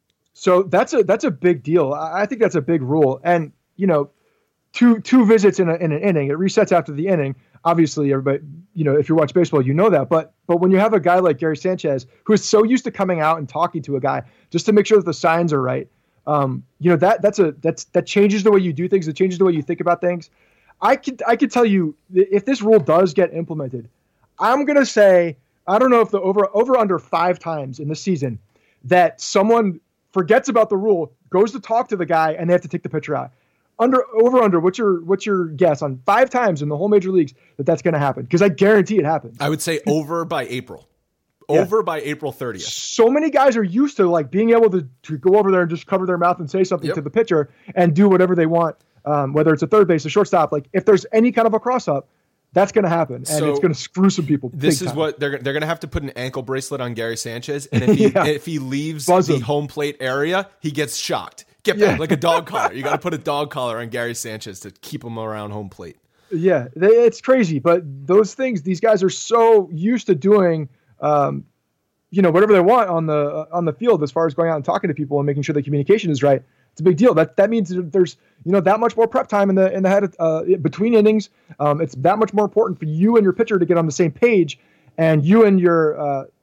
So that's a that's a big deal. I think that's a big rule. And, you know, two two visits in, a, in an inning, it resets after the inning. Obviously, everybody, you know, if you watch baseball, you know that. But but when you have a guy like Gary Sanchez, who is so used to coming out and talking to a guy just to make sure that the signs are right, um, you know, that that's a that's that changes the way you do things. It changes the way you think about things. I could I could tell you, if this rule does get implemented, I'm gonna say I don't know if the over over under five times in the season that someone forgets about the rule, goes to talk to the guy, and they have to take the pitcher out. Under over under, what's your what's your guess on five times in the whole major leagues that that's going to happen? Because I guarantee it happens. I would say over by April, over yeah. by April thirtieth. So many guys are used to like being able to, to go over there and just cover their mouth and say something yep. to the pitcher and do whatever they want, um, whether it's a third base, a shortstop. Like if there's any kind of a cross up, that's going to happen, and so it's going to screw some people. This is time. what they're they're going to have to put an ankle bracelet on Gary Sanchez, and if he yeah. if he leaves Buzz the him. home plate area, he gets shocked. Get back, yeah. like a dog collar. You got to put a dog collar on Gary Sanchez to keep him around home plate. Yeah, they, it's crazy, but those things, these guys are so used to doing, um, you know, whatever they want on the uh, on the field as far as going out and talking to people and making sure the communication is right. It's a big deal. That that means that there's you know that much more prep time in the in the head of, uh, between innings. Um, it's that much more important for you and your pitcher to get on the same page, and you and your uh,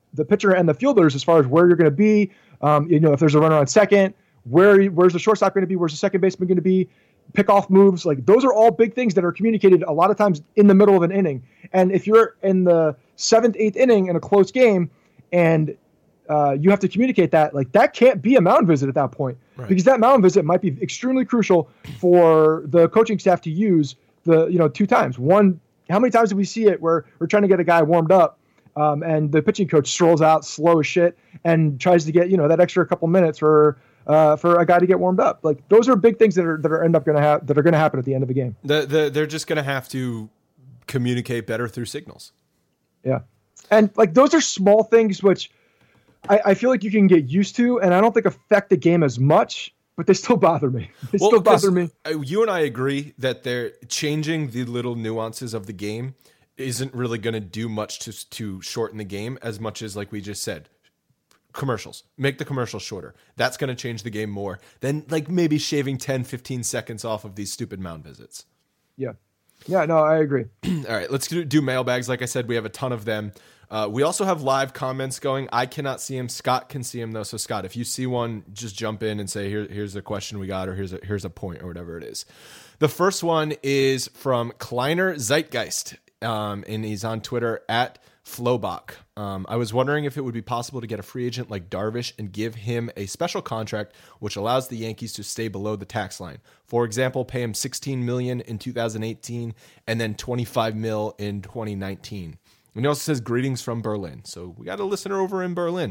the pitcher and the fielders as far as where you're going to be. Um, you know, if there's a runner on second, where where's the shortstop going to be? Where's the second baseman going to be? Pick-off moves, like those are all big things that are communicated a lot of times in the middle of an inning. And if you're in the seventh, eighth inning in a close game and uh, you have to communicate that, like that can't be a mound visit at that point, right? Because that mound visit might be extremely crucial for the coaching staff to use the, you know, two times. One, how many times do we see it where we're trying to get a guy warmed up um, and the pitching coach strolls out slow as shit and tries to get, you know, that extra couple minutes for Uh, for a guy to get warmed up. Like those are big things that are that are end up going to have that are going to happen at the end of the game. The, the, they're just going to have to communicate better through signals. Yeah, and like those are small things which I, I feel like you can get used to, and I don't think affect the game as much, but they still bother me. They well, still bother me. You and I agree that they're changing the little nuances of the game isn't really going to do much to to shorten the game as much as, like we just said, commercials. Make the commercials shorter. That's going to change the game more than like maybe shaving ten, fifteen seconds off of these stupid mound visits. Yeah. Yeah, no, I agree. All right, let's do, do mailbags. Like I said, we have a ton of them. Uh, we also have live comments going. I cannot see them. Scott can see them though. So Scott, if you see one, just jump in and say, Here, here's a question we got, or here's a, here's a point or whatever it is. The first one is from Kleiner Zeitgeist. Um, and he's on Twitter at Flowbach. Um, I was wondering if it would be possible to get a free agent like Darvish and give him a special contract which allows the Yankees to stay below the tax line. For example, pay him sixteen million dollars in two thousand eighteen and then twenty-five mil in twenty nineteen. And he also says greetings from Berlin. So we got a listener over in Berlin.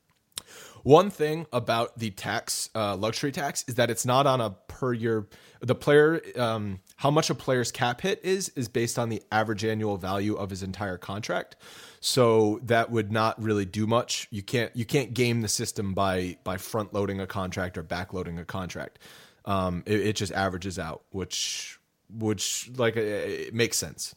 One thing about the tax, uh, luxury tax, is that it's not on a per year. The player, um, how much a player's cap hit is, is based on the average annual value of his entire contract. So that would not really do much. You can't you can't game the system by by front loading a contract or back loading a contract. Um, it, it just averages out, which which like it makes sense.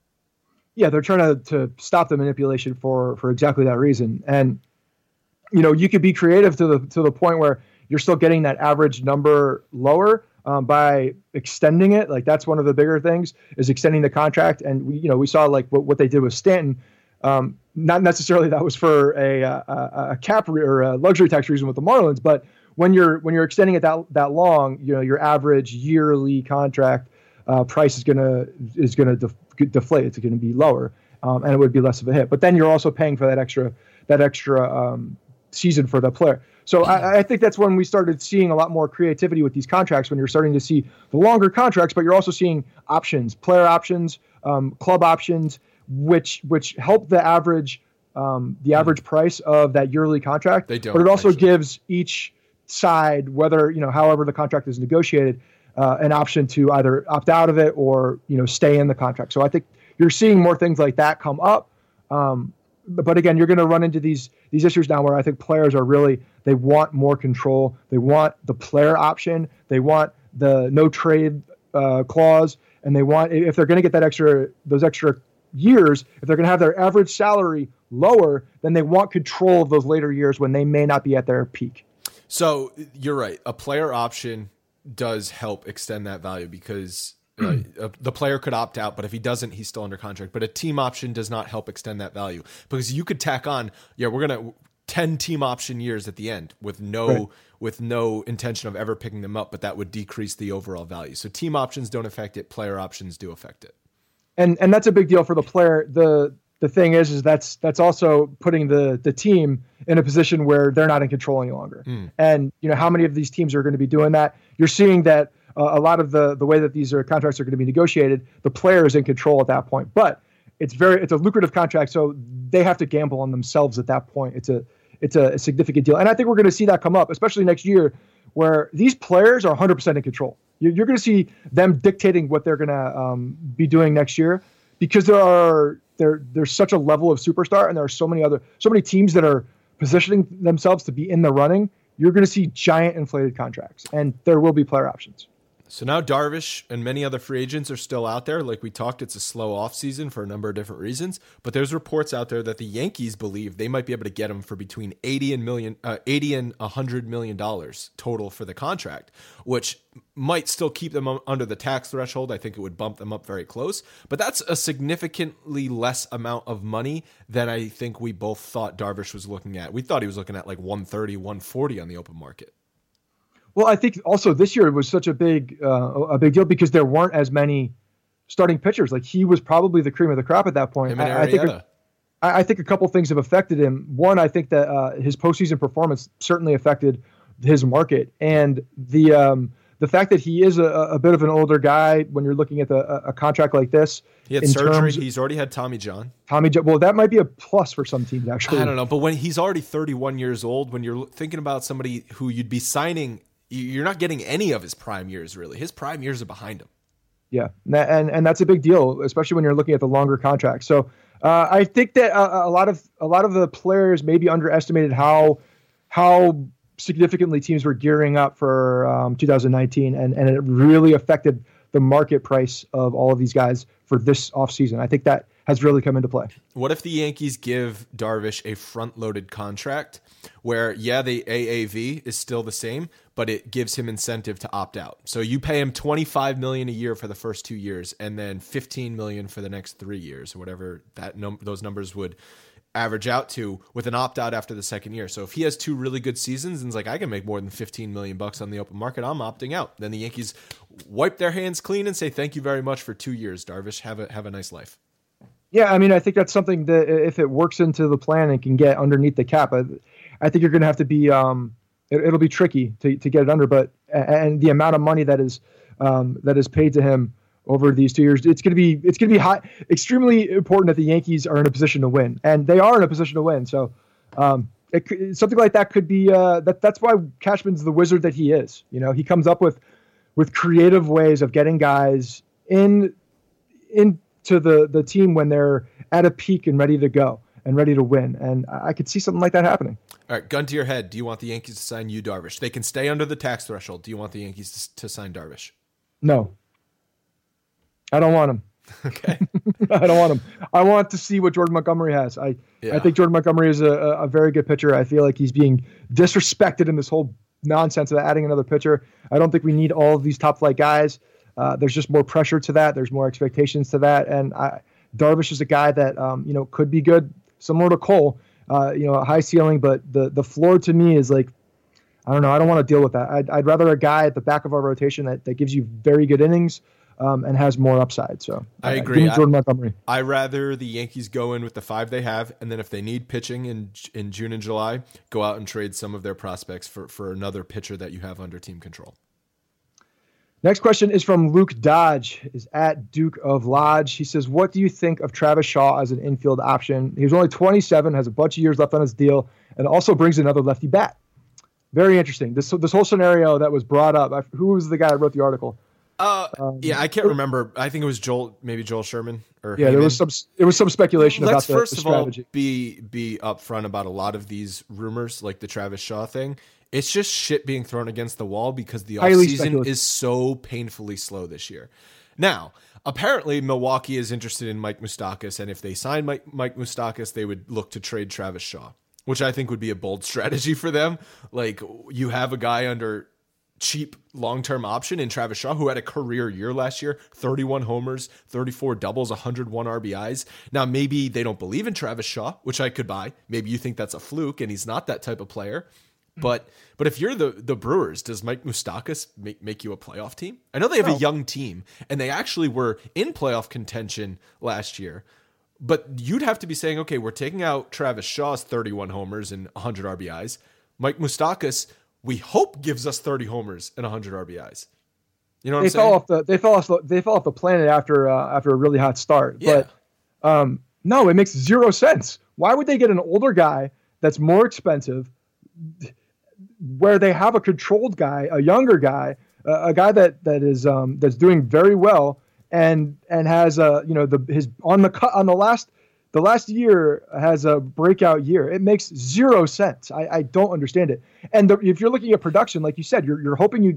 Yeah, they're trying to to stop the manipulation for for exactly that reason. And you know, you could be creative to the to the point where you're still getting that average number lower um, by extending it. Like that's one of the bigger things is extending the contract. And we, you know, we saw like what, what they did with Stanton. Um, not necessarily that was for a, a, a cap re- or a luxury tax reason with the Marlins, but when you're when you're extending it that that long, you know, your average yearly contract uh, price is gonna is gonna def- deflate. It's going to be lower, um, and it would be less of a hit. But then you're also paying for that extra that extra um, season for the player. So I, I think that's when we started seeing a lot more creativity with these contracts, when you're starting to see the longer contracts, but you're also seeing options, player options, um, club options, which which help the average um, the average price of that yearly contract. They don't, but it also actually. gives each side, whether, you know, however the contract is negotiated, uh, an option to either opt out of it or, you know, stay in the contract. So I think you're seeing more things like that come up. Um, but, but again, you're going to run into these these issues now where I think players are really, they want more control. They want the player option. They want the no trade uh, clause, and they want, if they're going to get that extra those extra years, if they're going to have their average salary lower, then they want control of those later years when they may not be at their peak. So you're right. A player option does help extend that value because uh, the player could opt out, but if he doesn't, he's still under contract. But a team option does not help extend that value because you could tack on, yeah, we're going to ten team option years at the end with no right. with no intention of ever picking them up, but that would decrease the overall value. So team options don't affect it. Player options do affect it. And and that's a big deal for the player. The the thing is, is that's that's also putting the the team in a position where they're not in control any longer. Mm. And you know, how many of these teams are going to be doing that? You're seeing that uh, a lot of the the way that these are contracts are going to be negotiated, the player is in control at that point. But it's very it's a lucrative contract, so they have to gamble on themselves at that point. It's a it's a, a significant deal, and I think we're going to see that come up, especially next year, where these players are one hundred percent in control. You're, you're going to see them dictating what they're going to um, be doing next year, because there are there there's such a level of superstar, and there are so many other so many teams that are positioning themselves to be in the running. You're going to see giant inflated contracts, and there will be player options. So now Darvish and many other free agents are still out there. Like we talked, it's a slow offseason for a number of different reasons. But there's reports out there that the Yankees believe they might be able to get him for between eighty and million, uh, eighty and one hundred million dollars total for the contract, which might still keep them under the tax threshold. I think it would bump them up very close. But that's a significantly less amount of money than I think we both thought Darvish was looking at. We thought he was looking at like one thirty, one forty on the open market. Well, I think also this year was such a big uh, a big deal because there weren't as many starting pitchers. Like he was probably the cream of the crop at that point. Him and I, I think a, I, I think a couple things have affected him. One, I think that uh, his postseason performance certainly affected his market, and the um, the fact that he is a, a bit of an older guy when you're looking at the, a, a contract like this. He had surgery. He's already had Tommy John. Tommy John. Well, that might be a plus for some teams, actually. I don't know, but when he's already thirty-one years old, when you're thinking about somebody who you'd be signing. You're not getting any of his prime years, really. His prime years are behind him. Yeah, and and that's a big deal, especially when you're looking at the longer contract. So uh, I think that a, a lot of a lot of the players maybe underestimated how how significantly teams were gearing up for um, two thousand nineteen, and and it really affected the market price of all of these guys for this offseason. I think that has really come into play. What if the Yankees give Darvish a front-loaded contract where, yeah, the A A V is still the same, but it gives him incentive to opt out? So you pay him twenty-five million dollars a year for the first two years and then fifteen million dollars for the next three years or whatever that num- those numbers would average out to, with an opt-out after the second year. So if he has two really good seasons and is like, I can make more than fifteen million dollars bucks on the open market, I'm opting out. Then the Yankees wipe their hands clean and say, thank you very much for two years, Darvish. Have a, have a nice life. Yeah, I mean, I think that's something that if it works into the plan and can get underneath the cap, I, I think you're going to have to be, um, it, it'll be tricky to, to get it under, but, and the amount of money that is, um, that is paid to him over these two years, it's going to be, it's going to be high, extremely important that the Yankees are in a position to win, and they are in a position to win. So, um, it, something like that could be, uh, that that's why Cashman's the wizard that he is. You know, he comes up with, with creative ways of getting guys in, in, to the, the team when they're at a peak and ready to go and ready to win. And I could see something like that happening. All right, gun to your head. Do you want the Yankees to sign you, Darvish? They can stay under the tax threshold. Do you want the Yankees to, to sign Darvish? No. I don't want him. Okay. I don't want him. I want to see what Jordan Montgomery has. I, yeah. I think Jordan Montgomery is a, a very good pitcher. I feel like he's being disrespected in this whole nonsense of adding another pitcher. I don't think we need all of these top flight guys. Uh, there's just more pressure to that. There's more expectations to that. And I, Darvish is a guy that, um, you know, could be good, similar to Cole, uh, you know, a high ceiling, but the, the floor to me is like, I don't know. I don't want to deal with that. I'd, I'd rather a guy at the back of our rotation that, that gives you very good innings um, and has more upside. So I uh, agree. Give me Jordan Montgomery. I, I rather the Yankees go in with the five they have. And then if they need pitching in, in June and July, go out and trade some of their prospects for, for another pitcher that you have under team control. Next question is from Luke Dodge, is at Duke of Lodge. He says, what do you think of Travis Shaw as an infield option? He was only twenty-seven, has a bunch of years left on his deal, and also brings another lefty bat. Very interesting. This this whole scenario that was brought up. I, who was the guy that wrote the article? Uh, um, yeah, I can't remember. I think it was Joel, maybe Joel Sherman. Or yeah, Heyman. there was some. There was some speculation Let's about the, first the of strategy. all be be upfront about a lot of these rumors, like the Travis Shaw thing. It's just shit being thrown against the wall because the offseason is so painfully slow this year. Now, apparently Milwaukee is interested in Mike Moustakas, and if they sign Mike, Mike Moustakas, they would look to trade Travis Shaw, which I think would be a bold strategy for them. Like, you have a guy under cheap long-term option in Travis Shaw, who had a career year last year, thirty-one homers, thirty-four doubles, one hundred one R B Is. Now, maybe they don't believe in Travis Shaw, which I could buy. Maybe you think that's a fluke and he's not that type of player. But but if you're the, the Brewers, does Mike Moustakas make, make you a playoff team? I know they have no. a young team, and they actually were in playoff contention last year. But you'd have to be saying, okay, we're taking out Travis Shaw's thirty-one homers and one hundred R B Is. Mike Moustakas, we hope, gives us thirty homers and one hundred R B Is. You know what they I'm saying? Fell off the, they fell off the they fell off the planet after uh, after a really hot start. Yeah. But um, no, it makes zero sense. Why would they get an older guy that's more expensive, where they have a controlled guy, a younger guy, uh, a guy that that is um, that's doing very well and and has a you know the his on the cut on the last the last year has a breakout year. It makes zero sense. I, I don't understand it. And the, if you're looking at production, like you said, you're you're hoping you get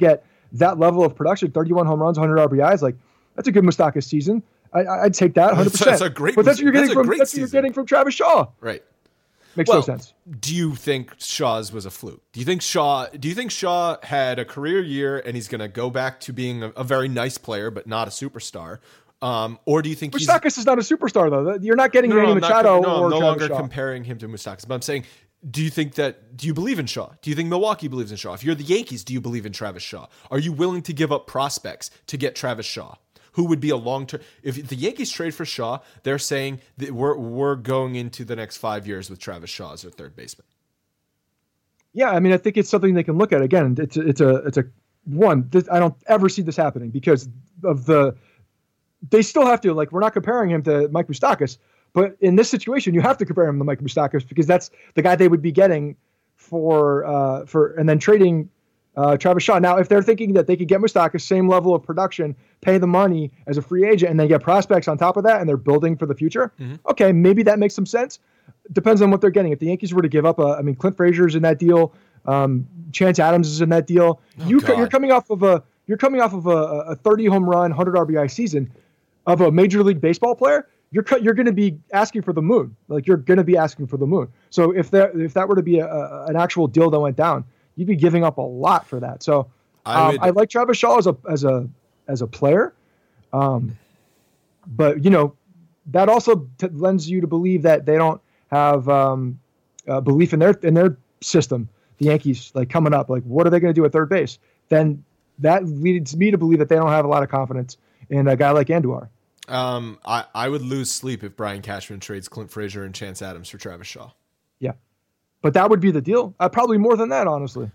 that level of production, thirty-one home runs, one hundred R B Is, like that's a good Moustakas season. I, I'd take that one hundred percent. That's a great. But that's what you're getting from that's what you're season. getting from Travis Shaw. Right. Makes well, no sense. Do you think Shaw's was a fluke? Do you think Shaw? Do you think Shaw had a career year and he's going to go back to being a, a very nice player but not a superstar? Um, or do you think Moustakas is not a superstar though? You're not getting no, Manny no, Machado not, no, or I'm no Travis longer Shaw. comparing him to Moustakas, but I'm saying, do you think that? Do you believe in Shaw? Do you think Milwaukee believes in Shaw? If you're the Yankees, do you believe in Travis Shaw? Are you willing to give up prospects to get Travis Shaw? Who would be a long-term? If the Yankees trade for Shaw, they're saying that we're we're going into the next five years with Travis Shaw as their third baseman. Yeah, I mean, I think it's something they can look at. Again, it's a, it's a it's a one. This, I don't ever see this happening because of the. They still have to like. We're not comparing him to Mike Moustakas, but in this situation, you have to compare him to Mike Moustakas because that's the guy they would be getting for uh, for and then trading. Uh, Travis Shaw. Now, if they're thinking that they could get Moustakas, same level of production, pay the money as a free agent, and then get prospects on top of that, and they're building for the future, mm-hmm. okay, maybe that makes some sense. Depends on what they're getting. If the Yankees were to give up, a, I mean, Clint Frazier's in that deal, um, Chance Adams is in that deal. Oh, you, you're coming off of a you're coming off of a, a thirty home run, one hundred R B I season of a Major League Baseball player. You're you're going to be asking for the moon. Like you're going to be asking for the moon. So if that if that were to be a, a, an actual deal that went down, you'd be giving up a lot for that. So um, I, would, I like Travis Shaw as a as a as a player, um, but you know that also t- lends you to believe that they don't have um, uh, belief in their in their system. The Yankees like coming up, like what are they going to do at third base? Then that leads me to believe that they don't have a lot of confidence in a guy like Andujar. Um, I I would lose sleep if Brian Cashman trades Clint Frazier and Chance Adams for Travis Shaw. Yeah. But that would be the deal. Uh, probably more than that, honestly.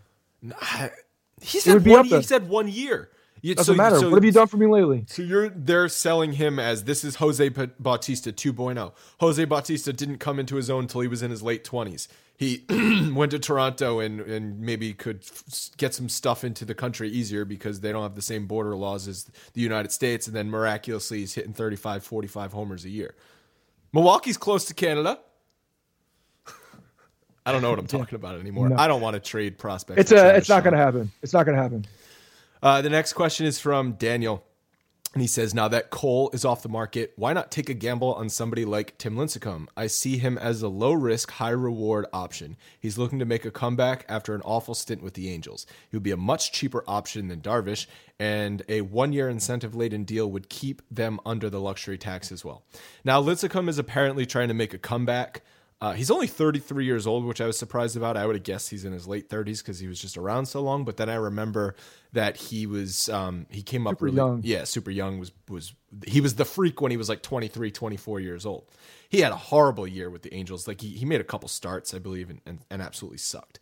He said one. He said one year. You, Doesn't so, matter. So, what have you done for me lately? So you're they're selling him as this is Jose Bautista two point oh. Jose Bautista didn't come into his own until he was in his late twenties. He went to Toronto and and maybe could f- get some stuff into the country easier because they don't have the same border laws as the United States. And then miraculously he's hitting thirty-five, forty-five homers a year. Milwaukee's close to Canada. I don't know what I'm talking about anymore. No. I don't want to trade prospects. It's a, it's not going to happen. It's not going to happen. Uh, the next question is from Daniel, and he says, now that Cole is off the market, why not take a gamble on somebody like Tim Lincecum? I see him as a low-risk, high-reward option. He's looking to make a comeback after an awful stint with the Angels. He would be a much cheaper option than Darvish, and a one-year incentive-laden deal would keep them under the luxury tax as well. Now, Lincecum is apparently trying to make a comeback. Uh, he's only thirty-three years old, which I was surprised about. I would have guessed he's in his late thirties because he was just around so long. But then I remember that he was um, he came up super really young. Yeah, super young. Was was he was the freak when he was like twenty-three, twenty-four years old. He had a horrible year with the Angels. Like he, he made a couple starts, I believe, and, and, and absolutely sucked.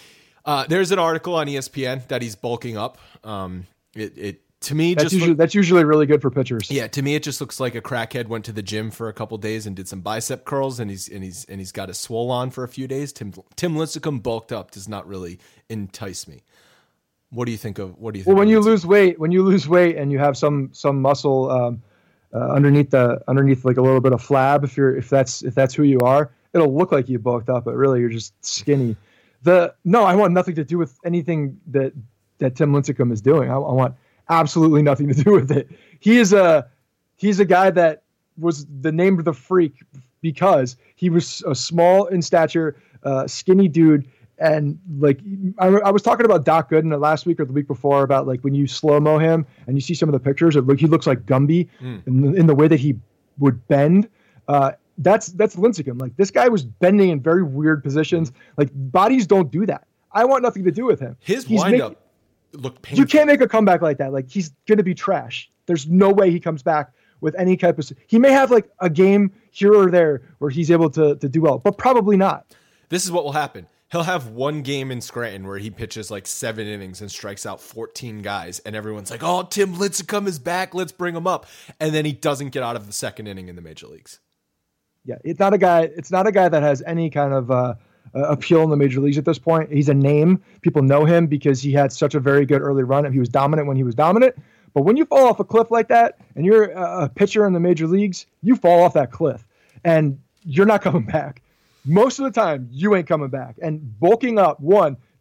Uh, there's an article on E S P N that he's bulking up. Um, it it to me that's just usually look, that's usually really good for pitchers. Yeah, to me it just looks like a crackhead went to the gym for a couple days and did some bicep curls, and he's and he's and he's got his swole on for a few days. Tim Tim Lincecum bulked up does not really entice me. What do you think of what do you think? Well, when you Lincecum? lose weight, when you lose weight and you have some some muscle um, uh, underneath the underneath like a little bit of flab, if you're if that's if that's who you are, it'll look like you bulked up, but really you're just skinny. The no, I want nothing to do with anything that that Tim Lincecum is doing. I, I want absolutely nothing to do with it. He is a he's a guy that was the name of the freak because he was a small in stature, uh, skinny dude, and like I, I was talking about Doc Gooden last week or the week before about like when you slow mo him and you see some of the pictures, it look he looks like Gumby mm. in, the, in the way that he would bend. Uh, that's that's Lincecum. Like this guy was bending in very weird positions. Like bodies don't do that. I want nothing to do with him. His He's windup. Making, Look painful. You can't make a comeback like that. Like he's going to be trash. There's no way he comes back with any type of. He may have like a game here or there where he's able to to do well, but probably not. This is what will happen. He'll have one game in Scranton where he pitches like seven innings and strikes out fourteen guys, and everyone's like, "Oh, Tim Lincecum is back. Let's bring him up." And then he doesn't get out of the second inning in the major leagues. Yeah, it's not a guy. It's not a guy that has any kind of. Uh, Uh, appeal in the major leagues at this point. He's a name. People know him because he had such a very good early run and he was dominant when he was dominant. But when you fall off a cliff like that and you're a pitcher in the major leagues, you fall off that cliff and you're not coming back. Most of the time, you ain't coming back. And bulking up, one,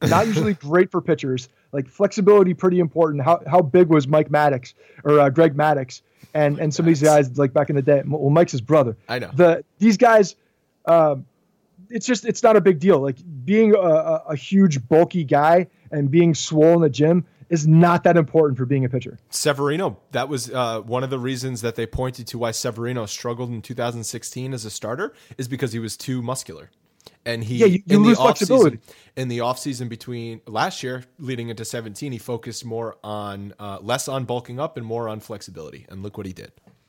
not usually great for pitchers. Like flexibility, pretty important. How how big was Mike Maddox or uh, Greg Maddox and and some of these guys like back in the day? Well, Mike's his brother. I know. The these guys, um, it's just it's not a big deal. Like being a, a, a huge bulky guy and being swole in the gym is not that important for being a pitcher. Severino, that was uh, one of the reasons that they pointed to why Severino struggled in two thousand sixteen as a starter is because he was too muscular. And he, yeah, you, you in lose the flexibility. Off-season, in the offseason between last year leading into seventeen, he focused more on, uh, less on bulking up and more on flexibility. And look what he did.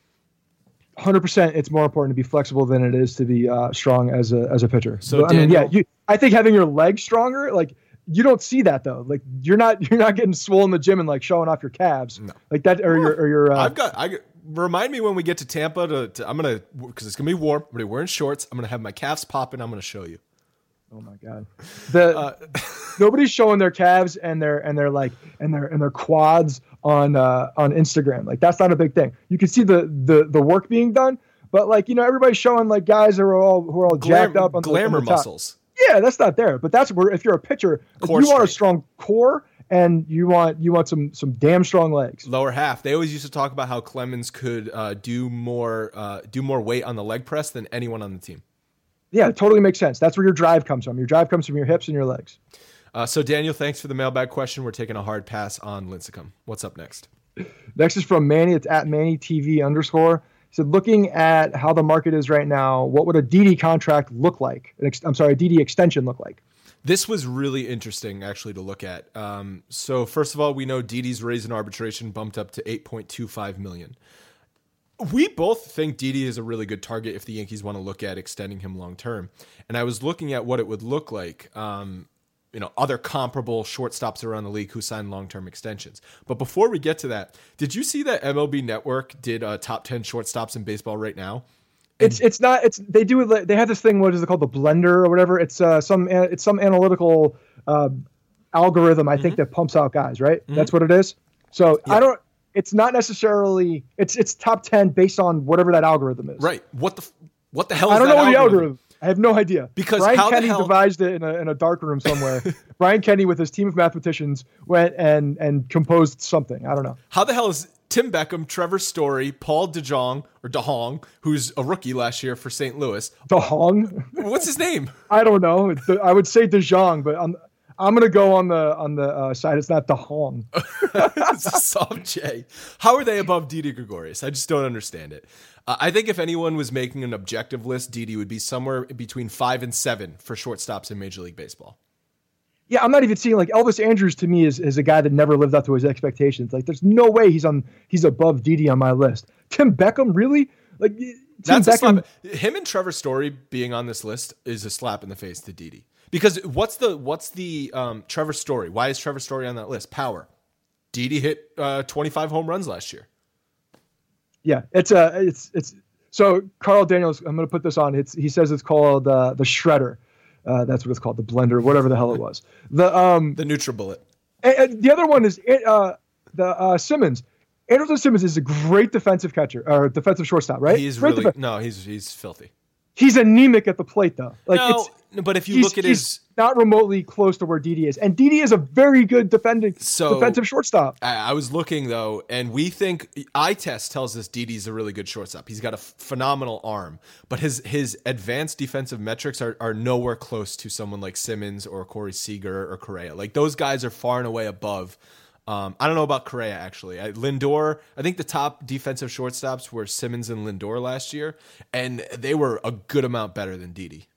one hundred percent it's more important to be flexible than it is to be uh, strong as a as a pitcher. So, so I mean, Daniel, yeah, you, I think having your legs stronger, like you don't see that though. Like you're not you're not getting swollen in the gym and like showing off your calves no. like that, or your or your. Uh, I've got. I got, remind me when we get to Tampa. To, to I'm gonna because it's gonna be warm. I'm gonna be wearing shorts. I'm gonna have my calves popping. I'm gonna show you. Oh my God! The uh, nobody's showing their calves and their and their like and their and their quads on uh, on Instagram. Like that's not a big thing. You can see the the the work being done, but like you know everybody's showing like guys who are all who are all Glam- jacked up on glamour the, on the top. muscles. Yeah, that's not there. But that's where if you're a pitcher, if you want a strong core and you want you want some some damn strong legs. Lower half. They always used to talk about how Clemens could uh, do more uh, do more weight on the leg press than anyone on the team. Yeah, it totally makes sense. That's where your drive comes from. Your drive comes from your hips and your legs. Uh, so, Daniel, thanks for the mailbag question. We're taking a hard pass on Lincecum. What's up next? Next is from Manny. It's at Manny T V underscore. He said, looking at how the market is right now, what would a Didi contract look like? An ex- I'm sorry, a Didi extension look like? This was really interesting, actually, to look at. Um, so, first of all, we know Didi's raise in arbitration bumped up to eight point two five million dollars. We both think Didi is a really good target if the Yankees want to look at extending him long term. And I was looking at what it would look like, um, you know, other comparable shortstops around the league who signed long term extensions. But before we get to that, did you see that M L B Network did uh, top ten shortstops in baseball right now? And it's it's not it's they do it. They have this thing. What is it called? The blender or whatever. It's uh, some it's some analytical uh, algorithm. I mm-hmm. think that pumps out guys. Right. Mm-hmm. That's what it is. So yeah. I don't. It's not necessarily it's it's top ten based on whatever that algorithm is. What the what the hell is I don't that know algorithm? the algorithm. I have no idea. Because Brian how Kenny the hell... devised it in a in a dark room somewhere. Brian Kenny with his team of mathematicians went and and composed something. I don't know. How the hell is Tim Beckham, Trevor Story, Paul DeJong or DeHong, who's a rookie last year for Saint Louis? DeHong? What's his name? I don't know. I would say DeJong, but I'm I'm gonna go on the on the uh, side. It's not DeHong. It's a soft J. How are they above Didi Gregorius? I just don't understand it. Uh, I think if anyone was making an objective list, Didi would be somewhere between five and seven for shortstops in Major League Baseball. Yeah, I'm not even seeing like Elvis Andrus to me is, is a guy that never lived up to his expectations. Like, there's no way he's on he's above Didi on my list. Tim Beckham, really? Like, Tim That's Beckham. A slap. Him and Trevor Story being on this list is a slap in the face to Didi. Because what's the what's the um, Trevor Story? Why is Trevor Story on that list? Power. Didi hit uh, twenty-five home runs last year. Yeah, it's a uh, it's it's so Carl Daniels. I'm going to put this on. It's he says it's called uh, the Shredder. Uh, that's what it's called, the blender, whatever the hell it was. The um the NutriBullet. And, and the other one is uh, the uh, Simmons. Andrelton Simmons is a great defensive catcher or defensive shortstop, right? He's great really def- no, he's he's filthy. He's anemic at the plate, though. Like no, it's, but if you he's, look at he's his, not remotely close to where Didi is, and Didi is a very good defending so, defensive shortstop. I, I was looking though, and we think eye test tells us Didi's a really good shortstop. He's got a f- phenomenal arm, but his his advanced defensive metrics are are nowhere close to someone like Simmons or Corey Seager or Correa. Like those guys are far and away above. Um, I don't know about Correa, actually. I, Lindor, I think the top defensive shortstops were Simmons and Lindor last year, and they were a good amount better than Didi.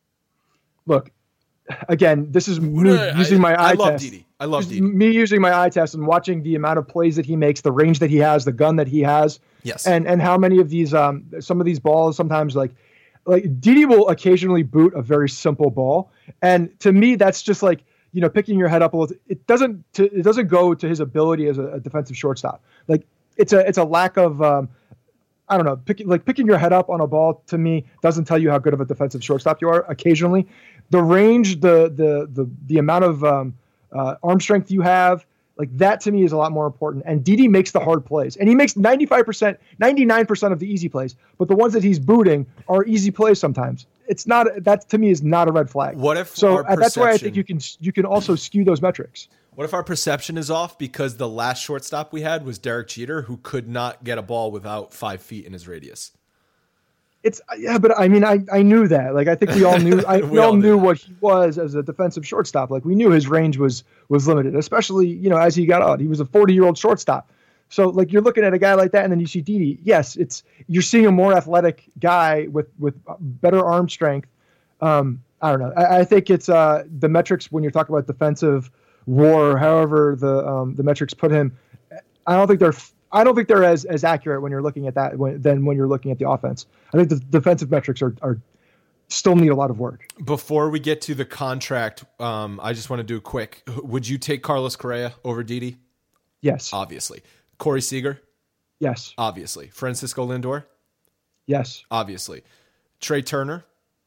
Look, again, this is me I, using my I eye love test. Didi. I love Just Didi. Me using my eye test and watching the amount of plays that he makes, the range that he has, the gun that he has. Yes. And and how many of these, um, some of these balls sometimes like, like Didi will occasionally boot a very simple ball. And to me, that's just like, you know, picking your head up a little. It doesn't. To, it doesn't go to his ability as a, a defensive shortstop. Like it's a. It's a lack of. Um, I don't know. Picking like picking your head up on a ball to me doesn't tell you how good of a defensive shortstop you are. Occasionally, the range, the the the the amount of um, uh, arm strength you have, like that to me is a lot more important. And Didi makes the hard plays, and he makes ninety-five percent, ninety-nine percent of the easy plays. But the ones that he's booting are easy plays sometimes. it's not that to me is not a red flag. What if so? our That's why I perception- think you can you can also skew those metrics. What if our perception is off because the last shortstop we had was Derek Jeter, who could not get a ball without five feet in his radius? It's yeah, but I mean, I, I knew that. Like, I think we all knew. I, we, We all all knew knew what he was as a defensive shortstop. Like, we knew his range was was limited, especially you know as he got out. He was a forty year old shortstop. So like you're looking at a guy like that, and then you see Didi. Yes, it's you're seeing a more athletic guy with with better arm strength. Um, I don't know. I, I think it's uh, the metrics when you're talking about defensive WAR, however the um, the metrics put him. I don't think they're. I don't think they're as, as accurate when you're looking at that when, than when you're looking at the offense. I think the defensive metrics are, are still need a lot of work. Before we get to the contract, um, I just want to do a quick. Would you take Carlos Correa over Didi? Yes. Obviously. Corey Seager? Yes. Obviously. Francisco Lindor? Yes. Obviously. Trey Turner?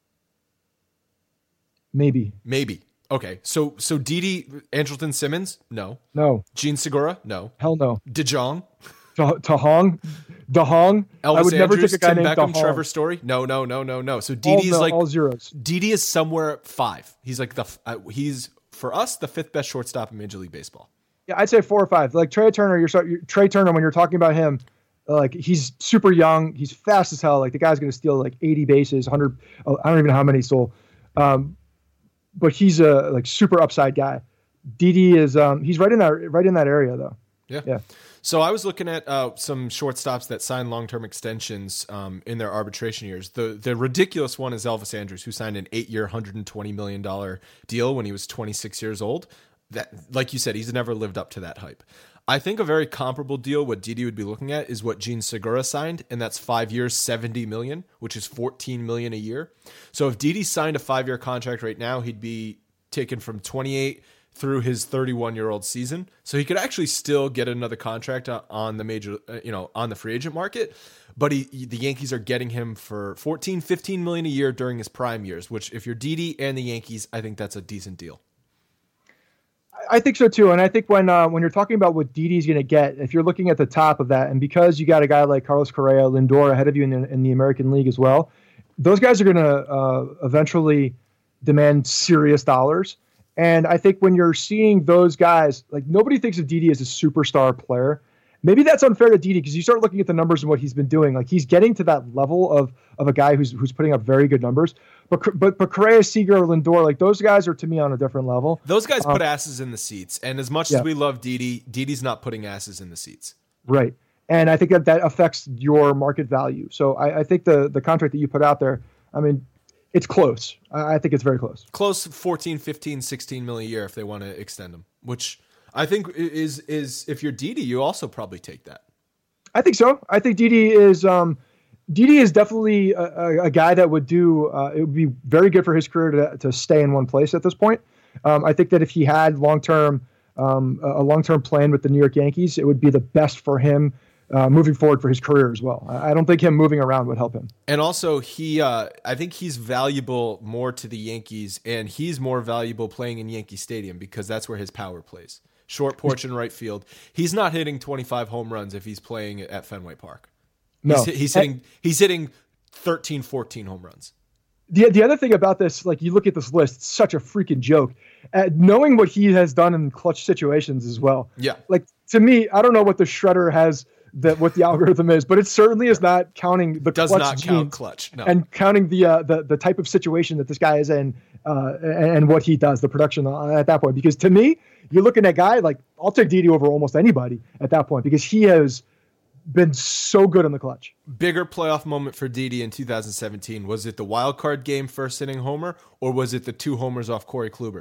Maybe. Maybe. Okay. So so Didi, Andrelton Simmons? No. No. Gene Segura? No. Hell no. DeJong? Tahong? DeHong? Elvis I would never Andrews, take a guy Tim named Beckham, DeHong. Trevor Story? No, no, no, no, no. So All, Didi's no, like all zeros. Didi is somewhere at five. He's like the uh, he's for us the fifth best shortstop in Major League Baseball. Yeah, I'd say four or five. Like Trey Turner, you're, so- you're Trey Turner when you're talking about him. Like he's super young, he's fast as hell. Like the guy's going to steal like eighty bases, one hundred. I don't even know how many he stole. Um, but he's a like super upside guy. Didi is um, he's right in that right in that area though. Yeah. Yeah. So I was looking at uh, some shortstops that signed long-term extensions um, in their arbitration years. The the ridiculous one is Elvis Andrews, who signed an eight-year, one hundred twenty million dollars deal when he was twenty-six years old. That, like you said, he's never lived up to that hype. I think a very comparable deal, what Didi would be looking at, is what Gene Segura signed, and that's five years, seventy million dollars, which is fourteen million dollars a year. So if Didi signed a five-year contract right now, he'd be taken from twenty-eight through his thirty-one-year-old season. So he could actually still get another contract on the major, you know, on the free agent market. But he, the Yankees are getting him for fourteen, fifteen million a year during his prime years, which if you're Didi and the Yankees, I think that's a decent deal. I think so too, and I think when uh, when you're talking about what Didi's going to get, if you're looking at the top of that, and because you got a guy like Carlos Correa, Lindor ahead of you in the, in the American League as well, those guys are going to uh, eventually demand serious dollars. And I think when you're seeing those guys, like nobody thinks of Didi as a superstar player. Maybe that's unfair to Didi because you start looking at the numbers and what he's been doing. Like he's getting to that level of of a guy who's who's putting up very good numbers. But but but Correa, Seager, Lindor, like those guys are to me on a different level. Those guys um, put asses in the seats, and as much yeah. as we love Didi, Didi's not putting asses in the seats. Right, and I think that that affects your market value. So I, I think the the contract that you put out there, I mean, it's close. I, I think it's very close. Close fourteen, fifteen, sixteen million a year if they want to extend him, which I think is is if you're Didi, you also probably take that. I think so. I think Didi is um, Didi is definitely a, a, a guy that would do. Uh, it would be very good for his career to to stay in one place at this point. Um, I think that if he had long term um, a long term plan with the New York Yankees, it would be the best for him uh, moving forward for his career as well. I, I don't think him moving around would help him. And also, he uh, I think he's valuable more to the Yankees, and he's more valuable playing in Yankee Stadium because that's where his power plays. Short porch in right field. He's not hitting twenty-five home runs if he's playing at Fenway Park. No, He's, he's hitting he's hitting thirteen, fourteen home runs. The the other thing about this, like you look at this list, it's such a freaking joke. Uh, knowing what he has done in clutch situations as well. Yeah. Like to me, I don't know what the shredder has, that what the algorithm is, but it certainly is not counting the Does clutch not genes count clutch. No. and counting the uh, the the type of situation that this guy is in uh, and, and what he does, the production at that point. Because to me, you're looking at a guy like I'll take Didi over almost anybody at that point because he has been so good in the clutch. Bigger playoff moment for Didi in two thousand seventeen. Was it the wild card game first inning homer, or was it the two homers off Corey Kluber?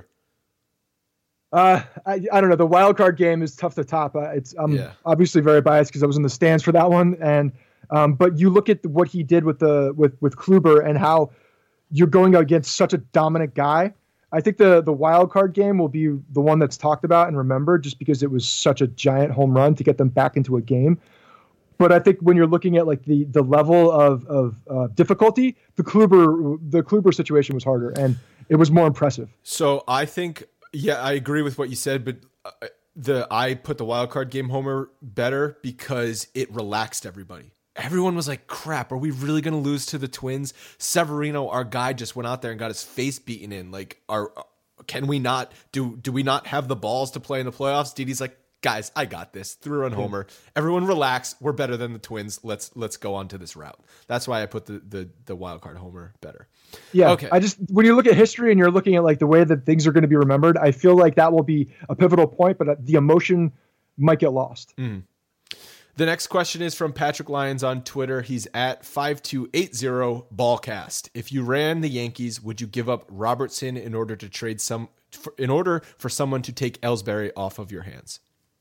Uh, I, I don't know. The wild card game is tough to top. Uh, it's I'm Yeah. obviously very biased because I was in the stands for that one. And um, but you look at what he did with the with with Kluber and how you're going against such a dominant guy. I think the the wild card game will be the one that's talked about and remembered just because it was such a giant home run to get them back into a game. But I think when you're looking at like the the level of of uh, difficulty, the Kluber the Kluber situation was harder and it was more impressive. So I think, yeah, I agree with what you said, but uh, the I put the wild card game homer better because it relaxed everybody. everyone was like, crap, are we really going to lose to the Twins? Severino, our guy, just went out there and got his face beaten in. Like, are can we not, do do we not have the balls to play in the playoffs? Didi's like, guys, I got this. Three-run homer. Everyone relax. We're better than the Twins. Let's let's go on to this route. That's why I put the the, the wild card homer better. Yeah. Okay. I just, when you look at history and you're looking at like the way that things are going to be remembered, I feel like that will be a pivotal point, but the emotion might get lost. Mm. The next question is from Patrick Lyons on Twitter. He's at five two eight zero Ballcast. If you ran the Yankees, would you give up Robertson in order to trade some, for, in order for someone to take Ellsbury off of your hands?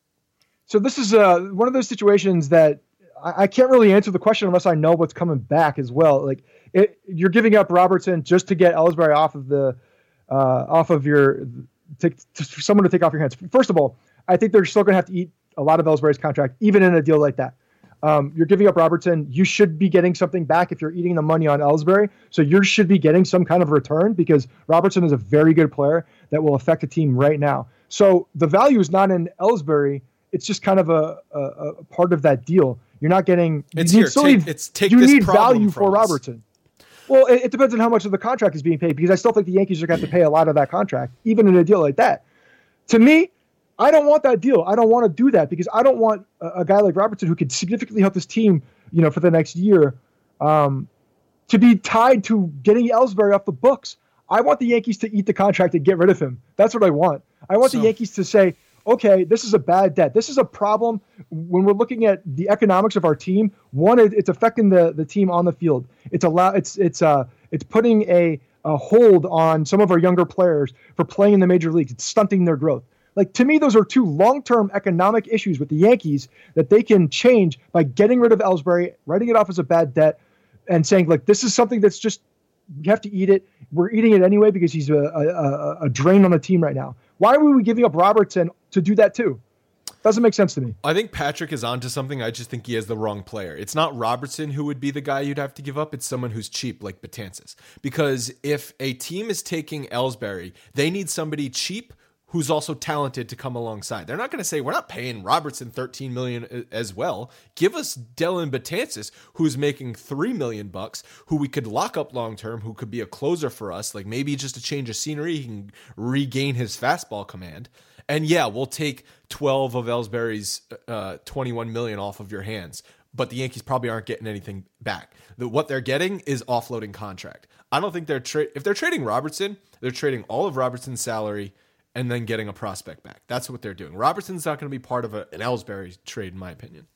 So this is uh, one of those situations that I, I can't really answer the question unless I know what's coming back as well. Like it, you're giving up Robertson just to get Ellsbury off of the, uh, off of your, to, to, for someone to take off your hands. First of all, I think they're still going to have to eat a lot of Ellsbury's contract, even in a deal like that. Um, you're giving up Robertson. You should be getting something back if you're eating the money on Ellsbury. So you should be getting some kind of return because Robertson is a very good player that will affect a team right now. So the value is not in Ellsbury. It's just kind of a, a, a part of that deal. You're not getting. It's you here. Still take, need, it's take you this need problem value from for us. Robertson. Well, it, it depends on how much of the contract is being paid because I still think the Yankees are going to have to pay a lot of that contract, even in a deal like that. To me, I don't want that deal. I don't want to do that because I don't want a, a guy like Robertson who could significantly help this team, you know, for the next year, um, to be tied to getting Ellsbury off the books. I want the Yankees to eat the contract and get rid of him. That's what I want. I want so, the Yankees to say, okay, this is a bad debt. This is a problem when we're looking at the economics of our team. One, it, it's affecting the, the team on the field. It's allow it's it's uh it's putting a, a hold on some of our younger players for playing in the major leagues. It's stunting their growth. Like, to me, those are two long-term economic issues with the Yankees that they can change by getting rid of Ellsbury, writing it off as a bad debt, and saying, like, this is something that's just, you have to eat it. We're eating it anyway because he's a, a, a drain on the team right now. Why were we giving up Robertson to do that too? Doesn't make sense to me. I think Patrick is onto something. I just think he has the wrong player. It's not Robertson who would be the guy you'd have to give up. It's someone who's cheap like Betances. Because if a team is taking Ellsbury, they need somebody cheap who's also talented to come alongside. They're not going to say, we're not paying Robertson thirteen million dollars as well. Give us Dylan Betances, who's making three million dollars bucks, who we could lock up long-term, who could be a closer for us. Like maybe just a change of scenery, he can regain his fastball command. And yeah, we'll take twelve of Ellsbury's uh, twenty-one million dollars off of your hands. But the Yankees probably aren't getting anything back. The, what they're getting is offloading contract. I don't think they're tra- if they're trading Robertson, they're trading all of Robertson's salary and then getting a prospect back. That's what they're doing. Robertson's not going to be part of a, an Ellsbury trade, in my opinion.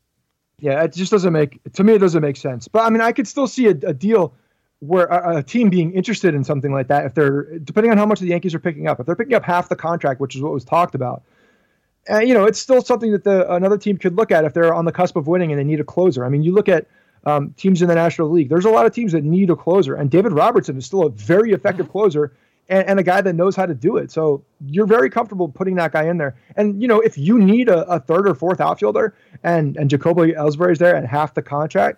Yeah, it just doesn't make, to me, it doesn't make sense. But I mean, I could still see a, a deal where a, a team being interested in something like that, if they're, depending on how much the Yankees are picking up, if they're picking up half the contract, which is what was talked about, and you know, it's still something that the another team could look at if they're on the cusp of winning and they need a closer. I mean, you look at um, teams in the National League, there's a lot of teams that need a closer, and David Robertson is still a very effective closer. And, and a guy that knows how to do it. So you're very comfortable putting that guy in there. And, you know, if you need a, a third or fourth outfielder and, and Jacoby Ellsbury is there at half the contract,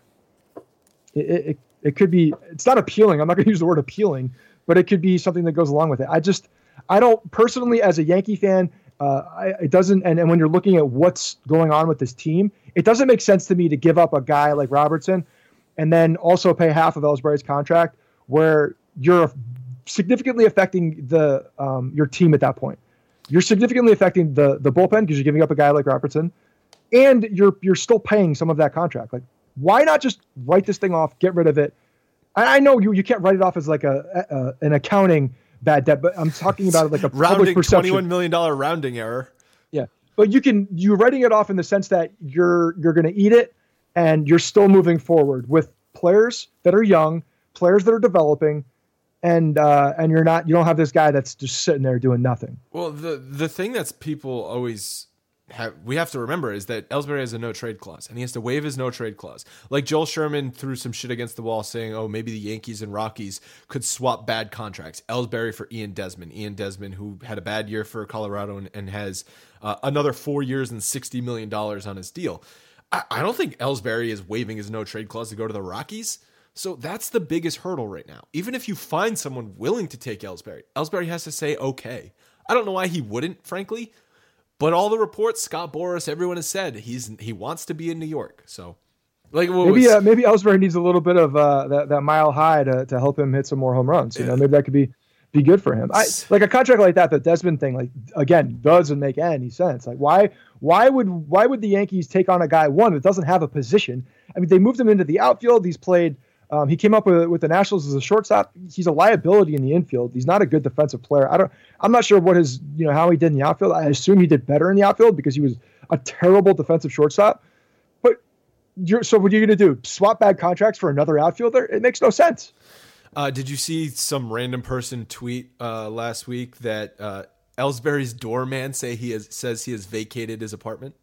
it, it, it could be, it's not appealing. I'm not going to use the word appealing, but it could be something that goes along with it. I just, I don't personally, as a Yankee fan, uh, I, it doesn't, and, and when you're looking at what's going on with this team, it doesn't make sense to me to give up a guy like Robertson and then also pay half of Ellsbury's contract where you're significantly affecting the um, your team at that point. You're significantly affecting the the bullpen because you're giving up a guy like Robertson, and you're you're still paying some of that contract. Like, why not just write this thing off, get rid of it? I, I know you you can't write it off as like a, a an accounting bad debt, but I'm talking about it like a rounding public perception. twenty-one million dollars rounding error. Yeah, but you can you're writing it off in the sense that you're you're going to eat it, and you're still moving forward with players that are young, players that are developing. And uh, and you're not you don't have this guy that's just sitting there doing nothing. Well, the the thing that's people always have we have to remember is that Ellsbury has a no trade clause, and he has to waive his no trade clause. Like Joel Sherman threw some shit against the wall, saying, "Oh, maybe the Yankees and Rockies could swap bad contracts. Ellsbury for Ian Desmond. Ian Desmond, who had a bad year for Colorado and, and has uh, another four years and sixty million dollars on his deal. I, I don't think Ellsbury is waiving his no trade clause to go to the Rockies." So that's the biggest hurdle right now. Even if you find someone willing to take Ellsbury, Ellsbury has to say, okay. I don't know why he wouldn't, frankly, but all the reports, Scott Boras, everyone has said he's he wants to be in New York. So Like what maybe was, uh, maybe Ellsbury needs a little bit of uh, that that mile high to to help him hit some more home runs. You yeah. know, maybe that could be be good for him. I like a contract like that. The Desmond thing, like again, doesn't make any sense. Like why why would why would the Yankees take on a guy one that doesn't have a position? I mean, they moved him into the outfield. He's played. Um, he came up with with the Nationals as a shortstop. He's a liability in the infield. He's not a good defensive player. I don't. I'm not sure what his you know how he did in the outfield. I assume he did better in the outfield because he was a terrible defensive shortstop. But you're, so what are you going to do? Swap bad contracts for another outfielder? It makes no sense. Uh, did you see some random person tweet uh, last week that uh, Ellsbury's doorman say he has, says he has vacated his apartment?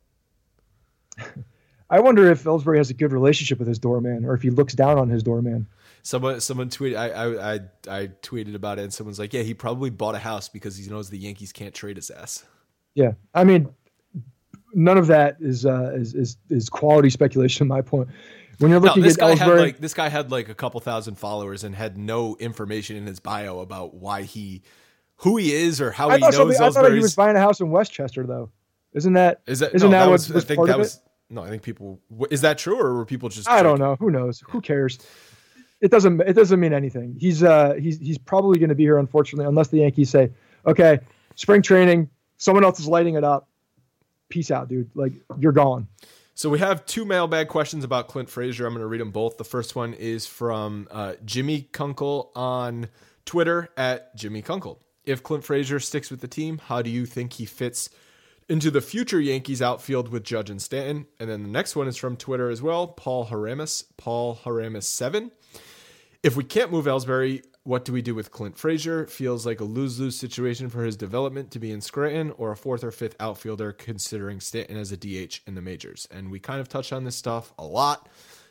I wonder if Ellsbury has a good relationship with his doorman, or if he looks down on his doorman. Someone, someone tweeted. I, I, I, I tweeted about it, and someone's like, "Yeah, he probably bought a house because he knows the Yankees can't trade his ass." Yeah, I mean, none of that is uh, is, is is quality speculation. My point. When you're looking no, this at guy Ellsbury, had like this guy had like a couple thousand followers and had no information in his bio about why he, who he is, or how I he knows. somebody, I thought he Ellsbury's- was buying a house in Westchester, though. Isn't that? Is that Isn't no, that, that what was, was I think part that of was it? no. I think people is that true or were people just? I don't joking? know. Who knows? Who cares? It doesn't. It doesn't mean anything. He's uh he's he's probably going to be here, unfortunately, unless the Yankees say, okay, spring training, someone else is lighting it up. Peace out, dude. Like you're gone. So we have two mailbag questions about Clint Frazier. I'm going to read them both. The first one is from uh, Jimmy Kunkel on Twitter at Jimmy Kunkel. If Clint Frazier sticks with the team, how do you think he fits into the future Yankees outfield with Judge and Stanton? And then the next one is from Twitter as well, Paul Haramis, Paul Haramis seven. If we can't move Ellsbury, what do we do with Clint Frazier? Feels like a lose-lose situation for his development to be in Scranton, or a fourth or fifth outfielder considering Stanton as a D H in the majors. And we kind of touched on this stuff a lot.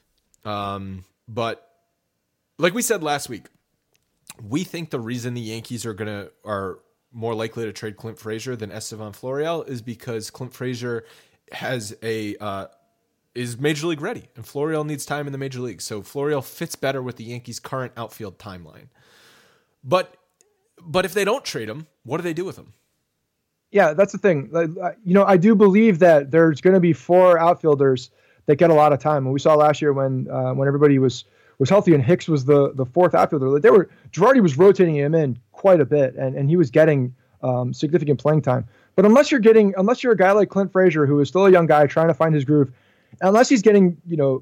Um, but like we said last week, we think the reason the Yankees are gonna are more likely to trade Clint Frazier than Estevan Florial is because Clint Frazier has a uh, is major league ready, and Florial needs time in the major league. So Florial fits better with the Yankees' current outfield timeline. But but if they don't trade him, what do they do with him? Yeah, that's the thing. Like, you know, I do believe that there's going to be four outfielders that get a lot of time. And we saw last year when uh, when everybody was was healthy and Hicks was the the fourth outfielder. Like they were Girardi was rotating him in quite a bit, and, and he was getting um, significant playing time. But unless you're getting unless you're a guy like Clint Frazier, who is still a young guy trying to find his groove, unless he's getting you know